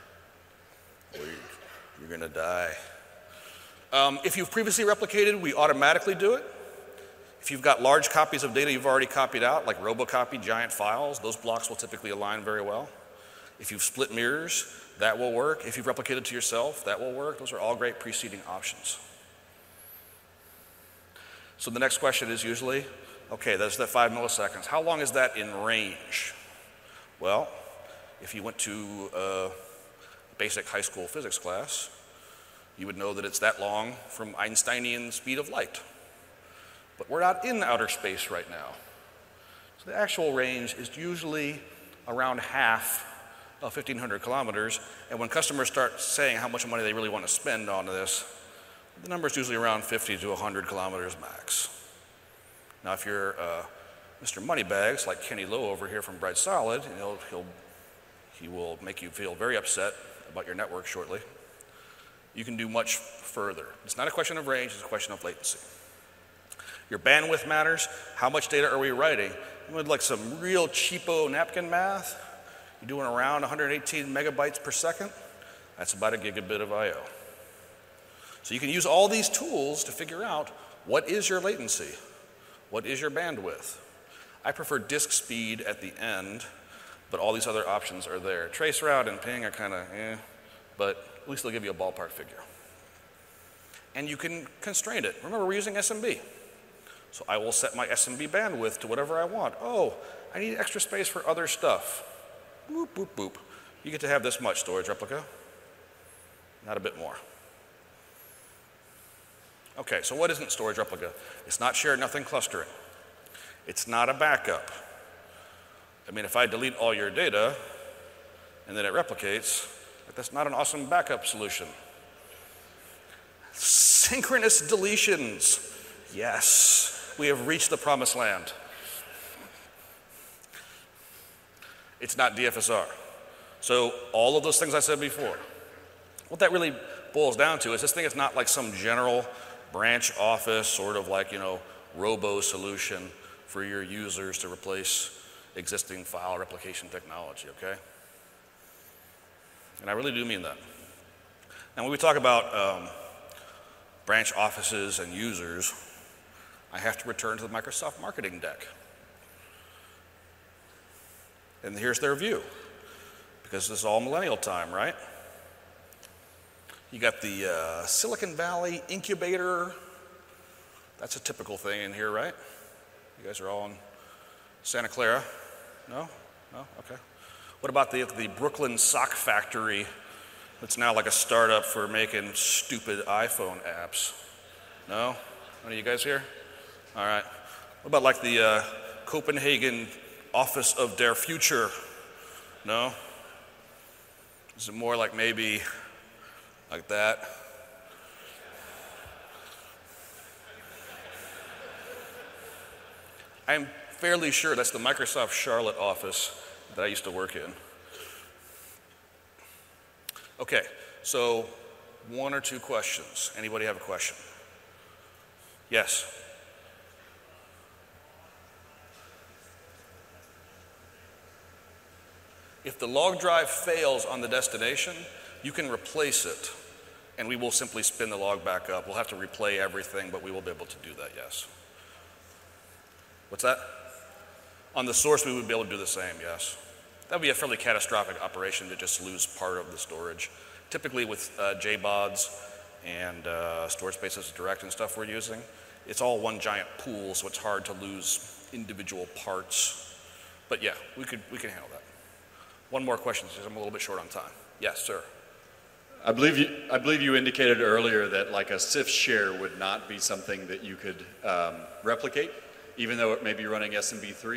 You're gonna die. If you've previously replicated, we automatically do it. If you've got large copies of data you've already copied out, like robocopy giant files, those blocks will typically align very well. If you've split mirrors, that will work. If you've replicated to yourself, that will work. Those are all great preceding options. So the next question is usually, okay, that's that 5 milliseconds. How long is that in range? Well, if you went to a basic high school physics class, you would know that it's that long from Einsteinian speed of light. But we're not in outer space right now. So the actual range is usually around half of 1,500 kilometers. And when customers start saying how much money they really want to spend on this, the number is usually around 50 to 100 kilometers max. Now, if you're Mr. Moneybags, like Kenny Lowe over here from Bright Solid, he will make you feel very upset about your network shortly. You can do much further. It's not a question of range, it's a question of latency. Your bandwidth matters. How much data are we writing? You would like some real cheapo napkin math. You're doing around 118 megabytes per second. That's about a gigabit of I/O. So you can use all these tools to figure out what is your latency, what is your bandwidth. I prefer disk speed at the end, but all these other options are there. Traceroute and ping are kind of but at least they'll give you a ballpark figure. And you can constrain it. Remember, we're using SMB. So I will set my SMB bandwidth to whatever I want. Oh, I need extra space for other stuff. Boop, boop, boop. You get to have this much storage replica, not a bit more. Okay, so what isn't storage replica? It's not shared nothing clustering. It's not a backup. I mean, if I delete all your data and then it replicates, that's not an awesome backup solution. Synchronous deletions. Yes, we have reached the promised land. It's not DFSR. So all of those things I said before, what that really boils down to is this thing is not like some general branch office sort of like, robo solution for your users to replace existing file replication technology, okay? And I really do mean that. Now when we talk about branch offices and users, I have to return to the Microsoft marketing deck. And here's their view, because this is all millennial time, right? You got the Silicon Valley incubator. That's a typical thing in here, right? You guys are all in Santa Clara? No? No? Okay. What about the Brooklyn sock factory that's now like a startup for making stupid iPhone apps? No? Any of you guys here? All right. What about like the Copenhagen Office of Der Future? No? Is it more like maybe like that? I'm fairly sure that's the Microsoft Charlotte office that I used to work in. Okay, so 1 or 2 questions. Anybody have a question? Yes? If the log drive fails on the destination, you can replace it, and we will simply spin the log back up. We'll have to replay everything, but we will be able to do that, yes. What's that? On the source, we would be able to do the same, yes. That would be a fairly catastrophic operation to just lose part of the storage. Typically with JBODs and storage spaces direct and stuff we're using, it's all one giant pool, so it's hard to lose individual parts. But yeah, we can handle that. One more question, because I'm a little bit short on time. Yes, sir.
I believe you indicated earlier that like a CIFS share would not be something that you could replicate, even though it may be running SMB3.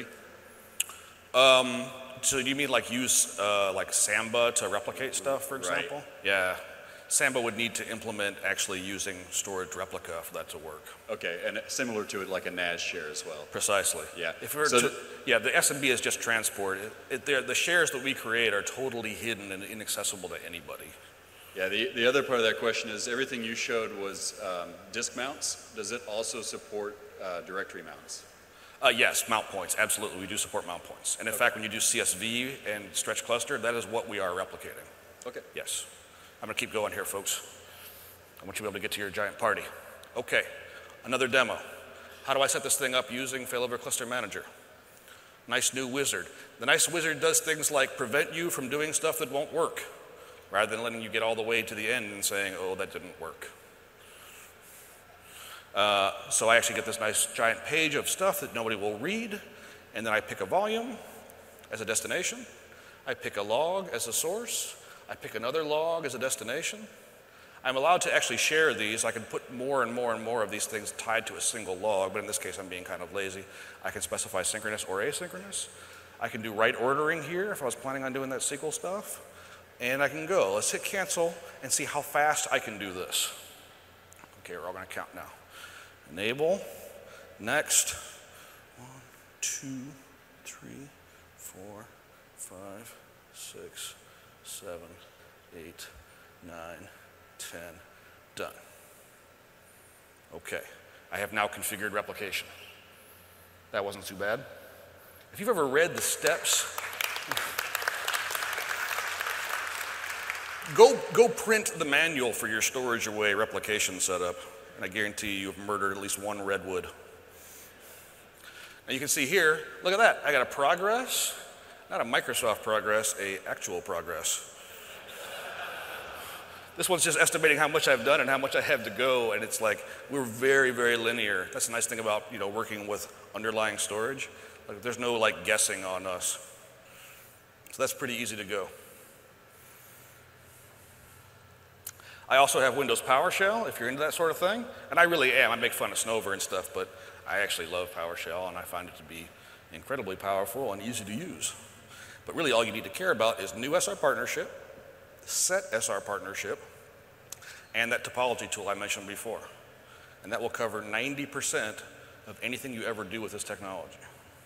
So do you mean like use like Samba to replicate stuff, for example?
Right.
Yeah. Samba would need to implement actually using storage replica for that to work.
Okay, and similar to it like a NAS share as well.
Precisely.
Yeah.
Yeah, the SMB is just transport. The shares that we create are totally hidden and inaccessible to anybody.
Yeah, the other part of that question is everything you showed was disk mounts. Does it also support directory mounts?
Yes, mount points, absolutely. We do support mount points. And in fact, when you do CSV and stretch cluster, that is what we are replicating.
Okay.
Yes. I'm going to keep going here, folks. I want you to be able to get to your giant party. Okay, another demo. How do I set this thing up using Failover Cluster Manager? Nice new wizard. The nice wizard does things like prevent you from doing stuff that won't work, rather than letting you get all the way to the end and saying, oh, that didn't work. So I actually get this nice giant page of stuff that nobody will read, and then I pick a volume as a destination, I pick a log as a source, I pick another log as a destination. I'm allowed to actually share these. I can put more and more and more of these things tied to a single log, but in this case I'm being kind of lazy. I can specify synchronous or asynchronous. I can do write ordering here if I was planning on doing that SQL stuff, and I can go. Let's hit cancel and see how fast I can do this. Okay, we're all going to count now. Enable, next, 1, 2, 3, 4, 5, 6, 7, 8, 9, 10, done. Okay, I have now configured replication. That wasn't too bad. If you've ever read the steps, go print the manual for your storage away replication setup. And I guarantee you've murdered at least one redwood. Now you can see here, look at that. I got a progress, not a Microsoft progress, a actual progress. This one's just estimating how much I've done and how much I have to go, and it's like, we're very, very linear. That's the nice thing about, working with underlying storage. Like, there's no guessing on us. So that's pretty easy to go. I also have Windows PowerShell, if you're into that sort of thing. And I really am. I make fun of Snover and stuff, but I actually love PowerShell, and I find it to be incredibly powerful and easy to use. But really all you need to care about is new SR partnership, set SR partnership, and that topology tool I mentioned before. And that will cover 90% of anything you ever do with this technology.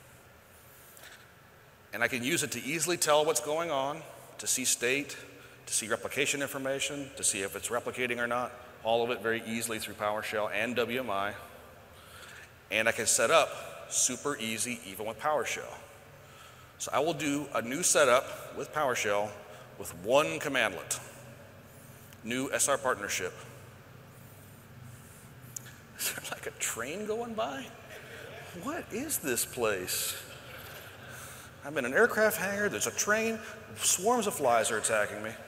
And I can use it to easily tell what's going on, to see state, to see replication information, to see if it's replicating or not, all of it very easily through PowerShell and WMI. And I can set up super easy even with PowerShell. So I will do a new setup with PowerShell with one commandlet, new SR partnership. Is there like a train going by? What is this place? I'm in an aircraft hangar, there's a train, swarms of flies are attacking me.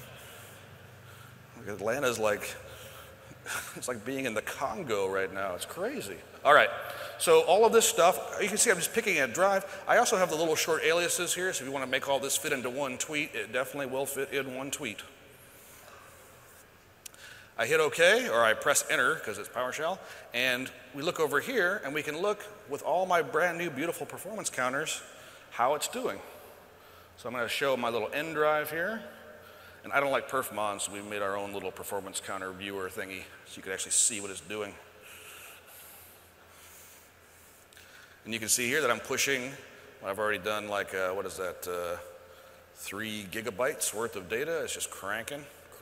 Atlanta's it's like being in the Congo right now. It's crazy. All right, so all of this stuff, you can see I'm just picking a drive. I also have the little short aliases here, so if you want to make all this fit into one tweet, it definitely will fit in one tweet. I hit OK, or I press enter because it's PowerShell, and we look over here, and we can look with all my brand new beautiful performance counters how it's doing. So I'm going to show my little N drive here. And I don't like perfmon, so we made our own little performance counter viewer thingy so you can actually see what it's doing. And you can see here that I'm pushing, I've already done 3 gigabytes worth of data. It's just cranking.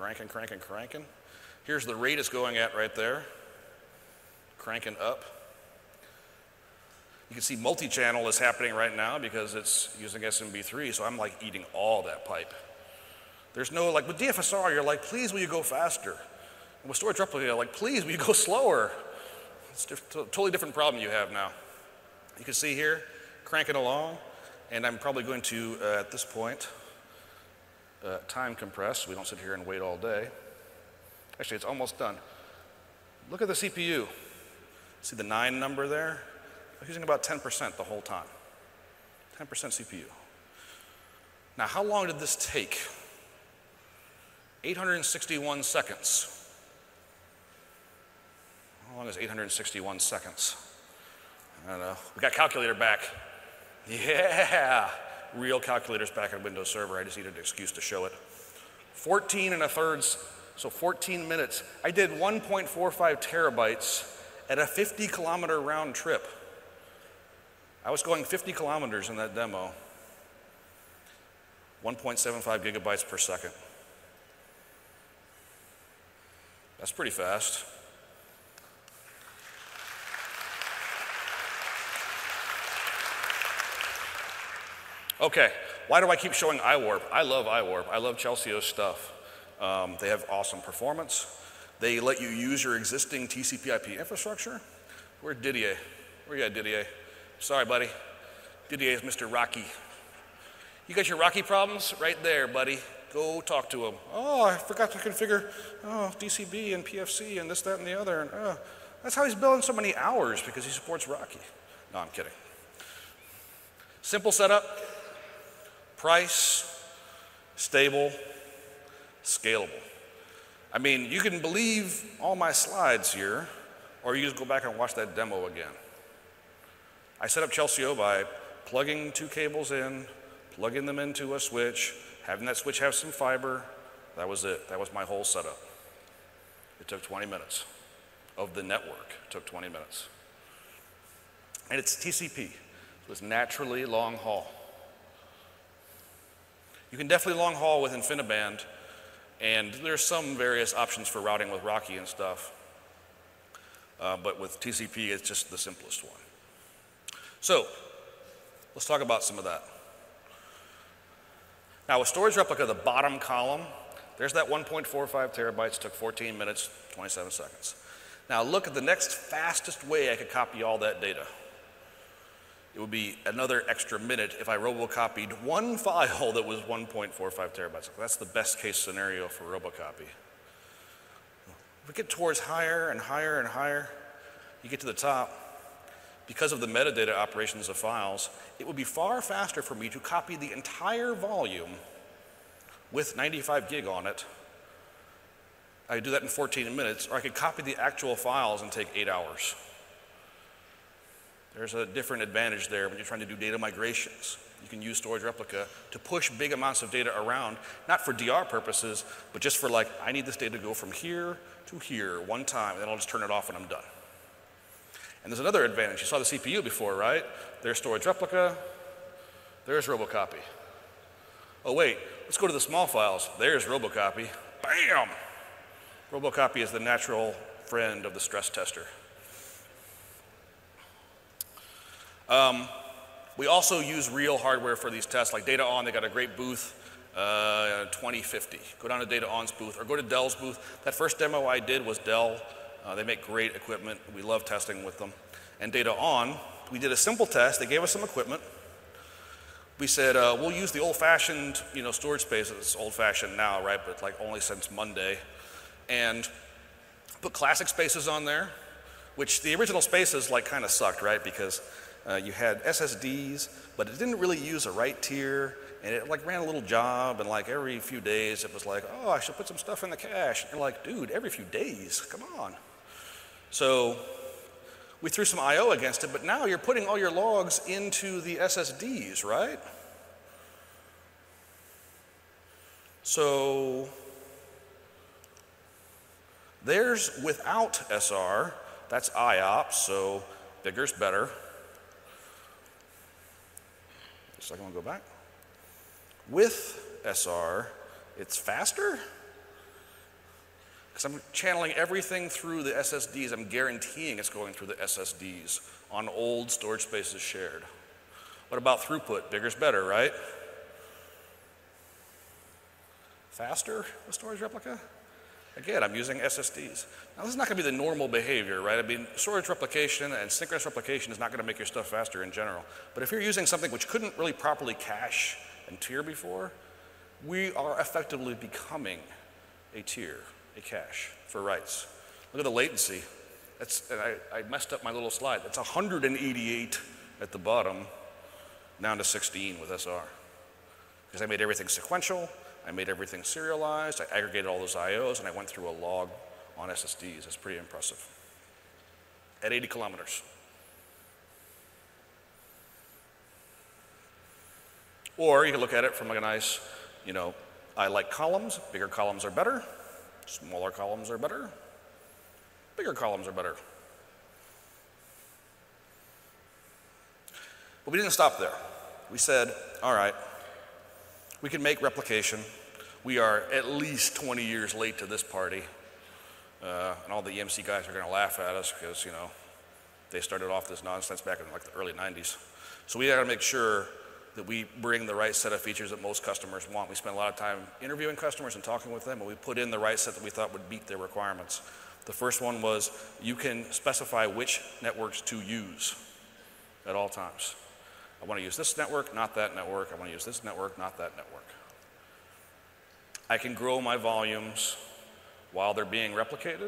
Here's the rate it's going at right there, cranking up. You can see multi-channel is happening right now because it's using SMB3, so I'm like eating all that pipe. There's no, like with DFSR, you're like, please will you go faster? And with storage replica, you're like, please will you go slower? It's a totally different problem you have now. You can see here, cranking along, and I'm probably going to, at this point, time compress so we don't sit here and wait all day. Actually, it's almost done. Look at the CPU. See the 9 number there? I'm using about 10% the whole time. 10% CPU. Now, how long did this take? 861 seconds. How long is 861 seconds? I don't know. We got calculator back. Yeah! Real calculators back on Windows Server. I just needed an excuse to show it. 14 1/3, so 14 minutes. I did 1.45 terabytes at a 50-kilometer round trip. I was going 50 kilometers in that demo. 1.75 gigabytes per second. That's pretty fast. Okay, why do I keep showing iWarp? I love iWarp. I love Chelseo's stuff. They have awesome performance. They let you use your existing TCP/IP infrastructure. Where's Didier? Where you at, Didier? Sorry, buddy. Didier is Mr. Rocky. You got your Rocky problems? Right there, buddy. Go talk to him. Oh, I forgot to configure DCB and PFC and this, that, and the other. And, that's how he's billing so many hours, because he supports Rocky. No, I'm kidding. Simple setup. Price, stable, scalable. I mean, you can believe all my slides here, or you just go back and watch that demo again. I set up Chelseo by plugging 2 cables in, plugging them into a switch, having that switch have some fiber. That was it. That was my whole setup. It took 20 minutes. Of the network, it took 20 minutes. And it's TCP, so it's naturally long haul. You can definitely long haul with InfiniBand, and there's some various options for routing with Rocky and stuff. But with TCP, it's just the simplest one. So, let's talk about some of that. Now, with Storage Replica, the bottom column, there's that 1.45 terabytes, took 14 minutes, 27 seconds. Now, look at the next fastest way I could copy all that data. It would be another extra minute if I robocopied one file that was 1.45 terabytes. That's the best case scenario for robocopy. If we get towards higher and higher and higher, you get to the top, because of the metadata operations of files, it would be far faster for me to copy the entire volume with 95 gig on it. I could do that in 14 minutes, or I could copy the actual files and take 8 hours. There's a different advantage there when you're trying to do data migrations. You can use Storage Replica to push big amounts of data around, not for DR purposes, but just for like, I need this data to go from here to here one time, and then I'll just turn it off when I'm done. And there's another advantage. You saw the CPU before, right? There's Storage Replica, there's Robocopy. Oh wait, let's go to the small files. There's Robocopy. Bam! Robocopy is the natural friend of the stress tester. We also use real hardware for these tests, like Data On. They got a great booth, 2050. Go down to Data On's booth, or go to Dell's booth. That first demo I did was Dell. They make great equipment. We love testing with them. And Data On, we did a simple test. They gave us some equipment. We said, we'll use the old-fashioned, storage space. It's old-fashioned now, right? But like only since Monday. And put classic spaces on there, which the original spaces like kind of sucked, right? Because you had SSDs, but it didn't really use a write tier, and it like ran a little job, and like every few days it was like, oh, I should put some stuff in the cache. And you're like, dude, every few days, come on. So we threw some I/O against it, but now you're putting all your logs into the SSDs, right? So there's without SR, that's IOPS, so bigger's better. Second one, go back. With SR, it's faster. Because I'm channeling everything through the SSDs. I'm guaranteeing it's going through the SSDs on old storage spaces shared. What about throughput? Bigger's better, right? Faster with storage replica? Again, I'm using SSDs. Now, this is not going to be the normal behavior, right? I mean, storage replication and synchronous replication is not going to make your stuff faster in general. But if you're using something which couldn't really properly cache and tier before, we are effectively becoming a tier, a cache for writes. Look at the latency. I messed up my little slide. That's 188 at the bottom, down to 16 with SR. Because I made everything sequential. I made everything serialized, I aggregated all those IOs, and I went through a log on SSDs. It's pretty impressive. At 80 kilometers. Or you can look at it from like a nice, I like columns. Bigger columns are better. Smaller columns are better. Bigger columns are better. But we didn't stop there. We said, all right, we can make replication. We are at least 20 years late to this party. And all the EMC guys are going to laugh at us because, they started off this nonsense back in like the early 90s. So we got to make sure that we bring the right set of features that most customers want. We spent a lot of time interviewing customers and talking with them, and we put in the right set that we thought would meet their requirements. The first one was you can specify which networks to use at all times. I want to use this network, not that network. I want to use this network, not that network. I can grow my volumes while they're being replicated.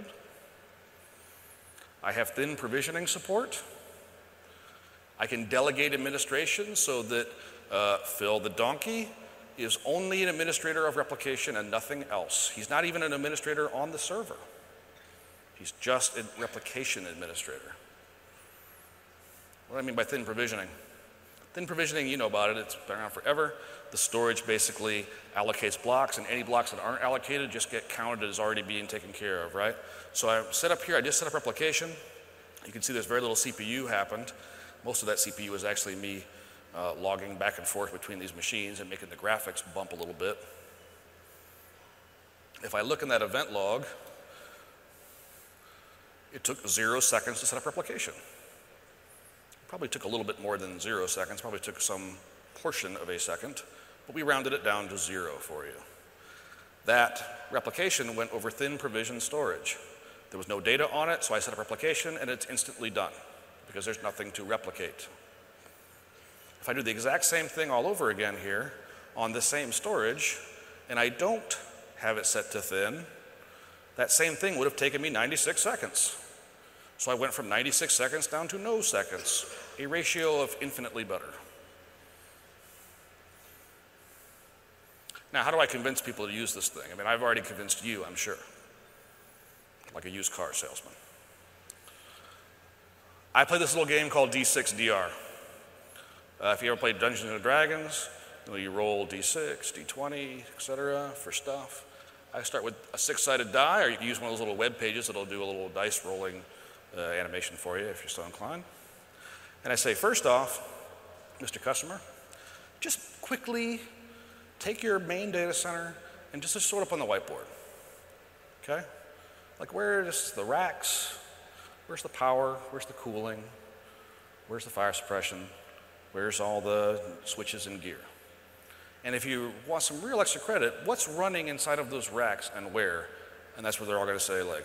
I have thin provisioning support. I can delegate administration so that Phil the donkey is only an administrator of replication and nothing else. He's not even an administrator on the server. He's just a replication administrator. What do I mean by thin provisioning? Thin provisioning, you know about it, it's been around forever. The storage basically allocates blocks, and any blocks that aren't allocated just get counted as already being taken care of, right? So I set up here, I just set up replication. You can see there's very little CPU happened. Most of that CPU is actually me logging back and forth between these machines and making the graphics bump a little bit. If I look in that event log, it took 0 seconds to set up replication. Probably took a little bit more than 0 seconds, probably took some portion of a second, but we rounded it down to 0 for you. That replication went over thin provision storage. There was no data on it, so I set up replication and it's instantly done because there's nothing to replicate. If I do the exact same thing all over again here on the same storage and I don't have it set to thin, that same thing would have taken me 96 seconds. So I went from 96 seconds down to no seconds, a ratio of infinitely better. Now, how do I convince people to use this thing? I mean, I've already convinced you, I'm sure, like a used car salesman. I play this little game called D6DR. If you ever played Dungeons and Dragons, you roll D6, D20, etc. for stuff. I start with a 6-sided die, or you can use one of those little web pages that'll do a little dice rolling animation for you if you're so inclined. And I say, first off, Mr. Customer, just quickly take your main data center and just sort up on the whiteboard, okay? Like where's the racks, where's the power, where's the cooling, where's the fire suppression, where's all the switches and gear? And if you want some real extra credit, what's running inside of those racks and where? And that's where they're all gonna say like,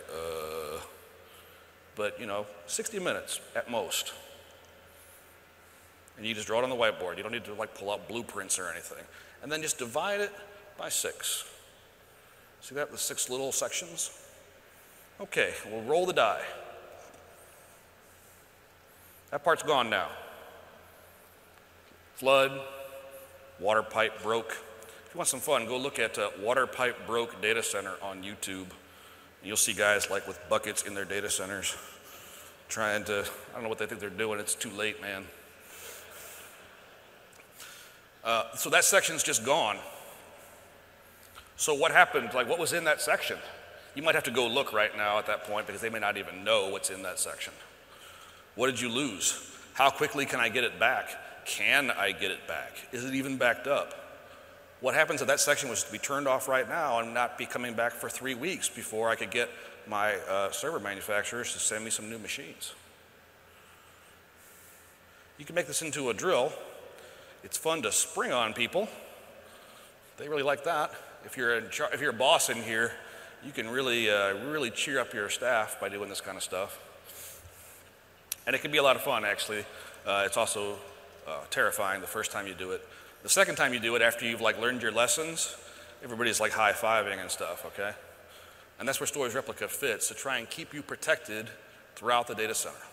but 60 minutes at most. And you just draw it on the whiteboard. You don't need to like pull out blueprints or anything. And then just divide it by 6. See that, the 6 little sections? Okay, we'll roll the die. That part's gone now. Flood, water pipe broke. If you want some fun, go look at water pipe broke data center on YouTube. You'll see guys like with buckets in their data centers trying to, I don't know what they think they're doing, it's too late, man. So that section's just gone. So what happened, like what was in that section? You might have to go look right now at that point because they may not even know what's in that section. What did you lose? How quickly can I get it back? Can I get it back? Is it even backed up? What happens if that section was to be turned off right now and not be coming back for 3 weeks before I could get my server manufacturers to send me some new machines? You can make this into a drill. It's fun to spring on people. They really like that. If you're a boss in here, you can really cheer up your staff by doing this kind of stuff. And it can be a lot of fun, actually. It's also terrifying the first time you do it. The second time you do it, after you've learned your lessons, everybody's high-fiving and stuff, okay? And that's where Storage Replica fits, to try and keep you protected throughout the data center.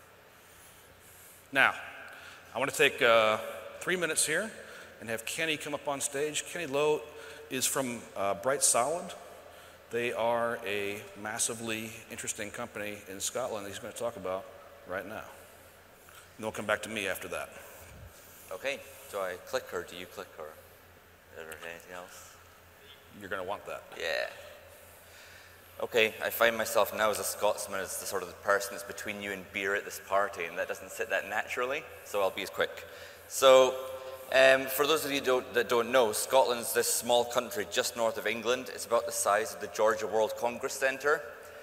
Now, I want to take 3 minutes here and have Kenny come up on stage. Kenny Lowe is from Bright Solid. They are a massively interesting company in Scotland that he's going to talk about right now. And they'll come back to me after that.
Okay, do I click or do you click, or is there anything else?
You're going to want that.
Yeah. Okay, I find myself now as a Scotsman as the sort of the person that's between you and beer at this party, and that doesn't sit that naturally, so I'll be as quick. So, for those of you that don't know, Scotland's this small country just north of England. It's about the size of the Georgia World Congress Centre.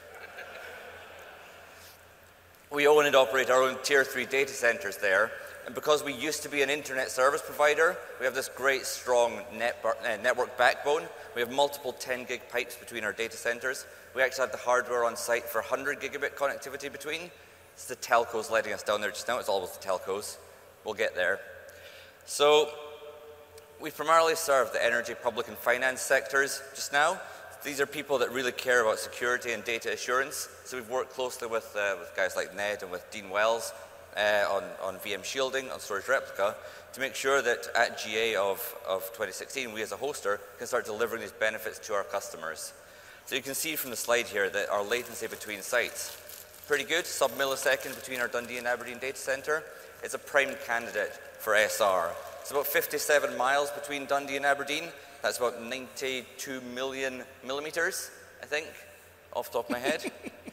We own and operate our own Tier 3 data centers there, and because we used to be an internet service provider, we have this great strong network backbone. We have multiple 10 gig pipes between our data centers. We actually have the hardware on site for 100 gigabit connectivity between. It's the telcos letting us down there just now. It's always the telcos. We'll get there. So we primarily serve the energy, public, and finance sectors just now. These are people that really care about security and data assurance. So we've worked closely with guys like Ned and with Dean Wells on VM shielding, on Storage Replica, to make sure that at GA of 2016, we as a hoster can start delivering these benefits to our customers. So you can see from the slide here that our latency between sites, pretty good, sub-millisecond between our Dundee and Aberdeen data center. It's a prime candidate for SR. It's about 57 miles between Dundee and Aberdeen. That's about 92 million millimeters, I think, off the top of my head.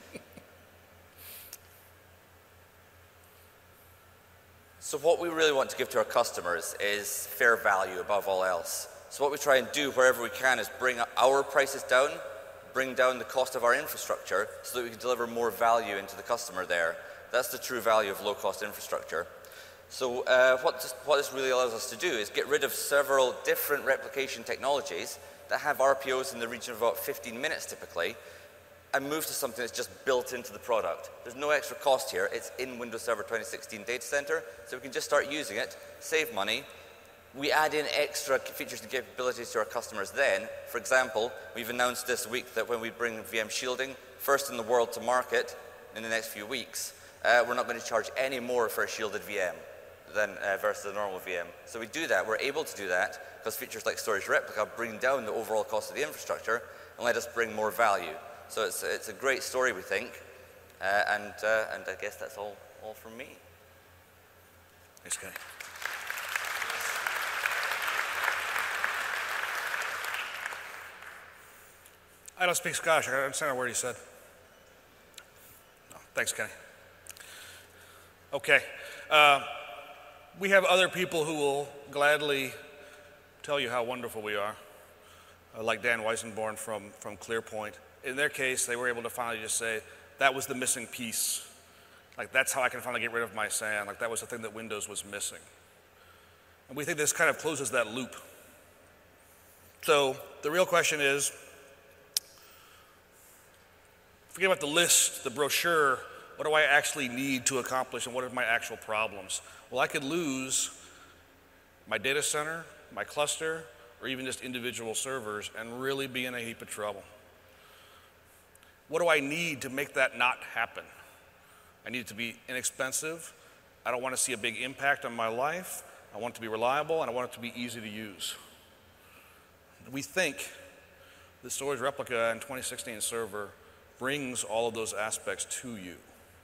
So what we really want to give to our customers is fair value above all else. So what we try and do wherever we can is bring our prices down, bring down the cost of our infrastructure so that we can deliver more value into the customer there. That's the true value of low-cost infrastructure. So what this really allows us to do is get rid of several different replication technologies that have RPOs in the region of about 15 minutes typically, and move to something that's just built into the product. There's no extra cost here. It's in Windows Server 2016 Data Center, so we can just start using it, save money. We add in extra features and capabilities to our customers then. For example, we've announced this week that when we bring VM shielding, first in the world to market in the next few weeks, we're not going to charge any more for a shielded VM than versus a normal VM. So we do that. We're able to do that because features like Storage Replica bring down the overall cost of the infrastructure and let us bring more value. So it's a great story, we think, and I guess that's all from me.
Thanks, Kenny. I don't speak Scottish. I don't understand a word he said. No, thanks, Kenny. Okay. We have other people who will gladly tell you how wonderful we are, like Dan Weissenborn from ClearPoint. In their case, they were able to finally just say, that was the missing piece. That's how I can finally get rid of my SAN. That was the thing that Windows was missing. And we think this kind of closes that loop. So the real question is, forget about the list, the brochure, what do I actually need to accomplish and what are my actual problems? Well, I could lose my data center, my cluster, or even just individual servers and really be in a heap of trouble. What do I need to make that not happen? I need it to be inexpensive. I don't want to see a big impact on my life. I want it to be reliable, and I want it to be easy to use. We think the Storage Replica and 2016 Server brings all of those aspects to you.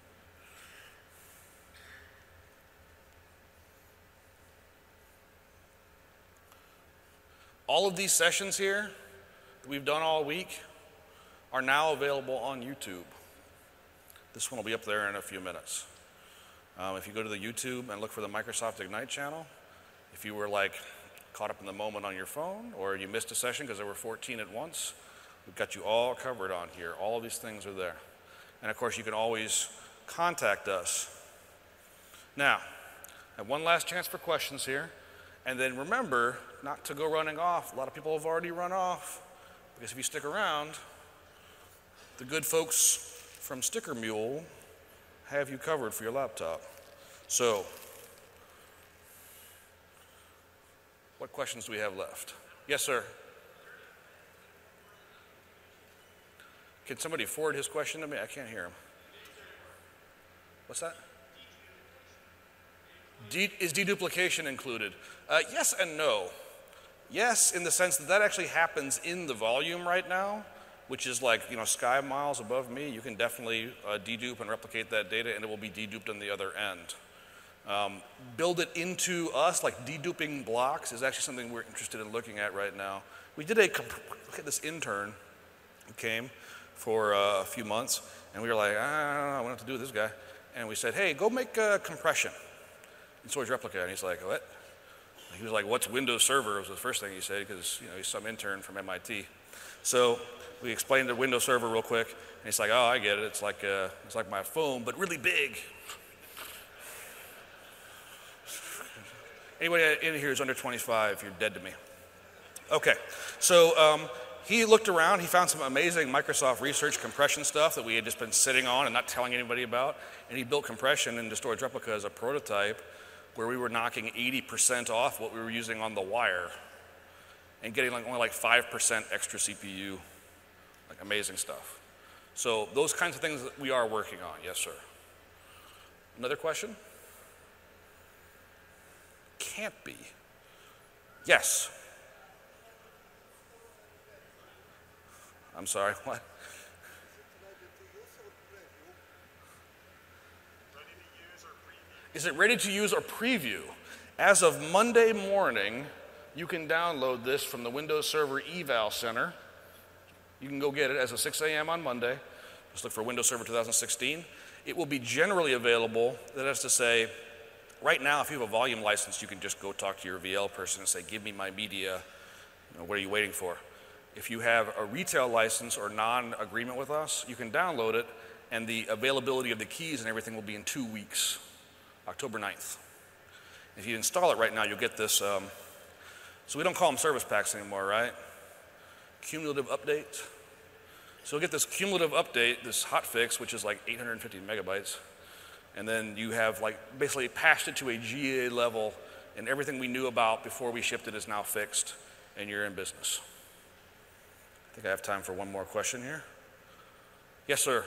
All of these sessions here that we've done all week are now available on YouTube. This one will be up there in a few minutes. If you go to the YouTube and look for the Microsoft Ignite channel, if you were caught up in the moment on your phone, or you missed a session because there were 14 at once, we've got you all covered on here. All of these things are there. And of course, you can always contact us. Now, I have one last chance for questions here. And then remember not to go running off. A lot of people have already run off. Because if you stick around, the good folks from Sticker Mule have you covered for your laptop. So, what questions do we have left? Yes, sir. Can somebody forward his question to me? I can't hear him. What's that? Is deduplication included? Yes and no. Yes, in the sense that that actually happens in the volume right now, which is like, sky miles above me. You can definitely dedupe and replicate that data, and it will be deduped on the other end. Build it into us, like deduping blocks is actually something we're interested in looking at right now. We did look at this intern who came for a few months, and we were like, I don't know what to do with this guy. And we said, hey, go make compression in Storage Replica. And he's like, what? He was like, what's Windows Server? Was the first thing he said, because he's some intern from MIT. So we explained the Windows Server real quick, and he's like, oh, I get it. It's like my phone, but really big. Anybody in here who's under 25, you're dead to me. Okay, so he looked around. He found some amazing Microsoft Research compression stuff that we had just been sitting on and not telling anybody about, and he built compression into Storage Replica as a prototype where we were knocking 80% off what we were using on the wire and getting only like 5% extra CPU, like amazing stuff. So those kinds of things that we are working on, yes, sir. Another question? Can't be. Yes. I'm sorry, what? Is it ready to use or preview? As of Monday morning, you can download this from the Windows Server Eval Center. You can go get it as of 6 a.m. on Monday. Just look for Windows Server 2016. It will be generally available. That is to say, right now, if you have a volume license, you can just go talk to your VL person and say, give me my media. What are you waiting for? If you have a retail license or non-agreement with us, you can download it, and the availability of the keys and everything will be in 2 weeks, October 9th. If you install it right now, you'll get this, so we don't call them service packs anymore, right? Cumulative update. So you'll get this cumulative update, this hotfix, which is like 850 megabytes, and then you have basically patched it to a GA level, and everything we knew about before we shipped it is now fixed, and you're in business. I think I have time for one more question here. Yes, sir.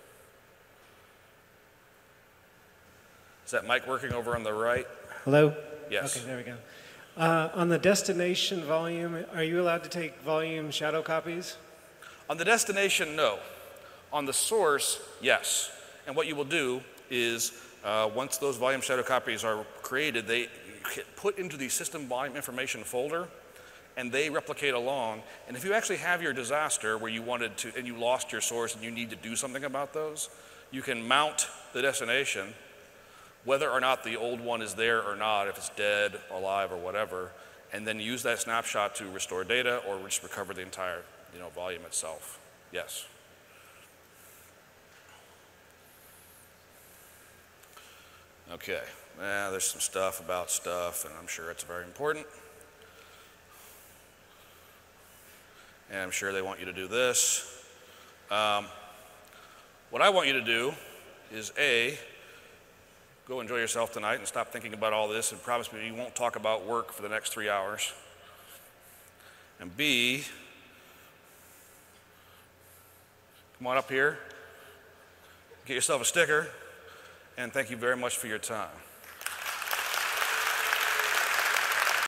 Is that mic working over on the right?
Hello?
Yes.
Okay, there we go. On the destination volume, are you allowed to take volume shadow copies?
On the destination, no. On the source, yes. And what you will do is, once those volume shadow copies are created, they get put into the system volume information folder, and they replicate along. And if you actually have your disaster where you wanted to, and you lost your source and you need to do something about those, you can mount the destination, whether or not the old one is there or not, if it's dead, alive, or whatever, and then use that snapshot to restore data or just recover the entire volume itself. Yes. Okay, there's some stuff about stuff, and I'm sure it's very important. And I'm sure they want you to do this. What I want you to do is A, go enjoy yourself tonight and stop thinking about all this and promise me you won't talk about work for the next 3 hours. And B, come on up here, get yourself a sticker, and thank you very much for your time.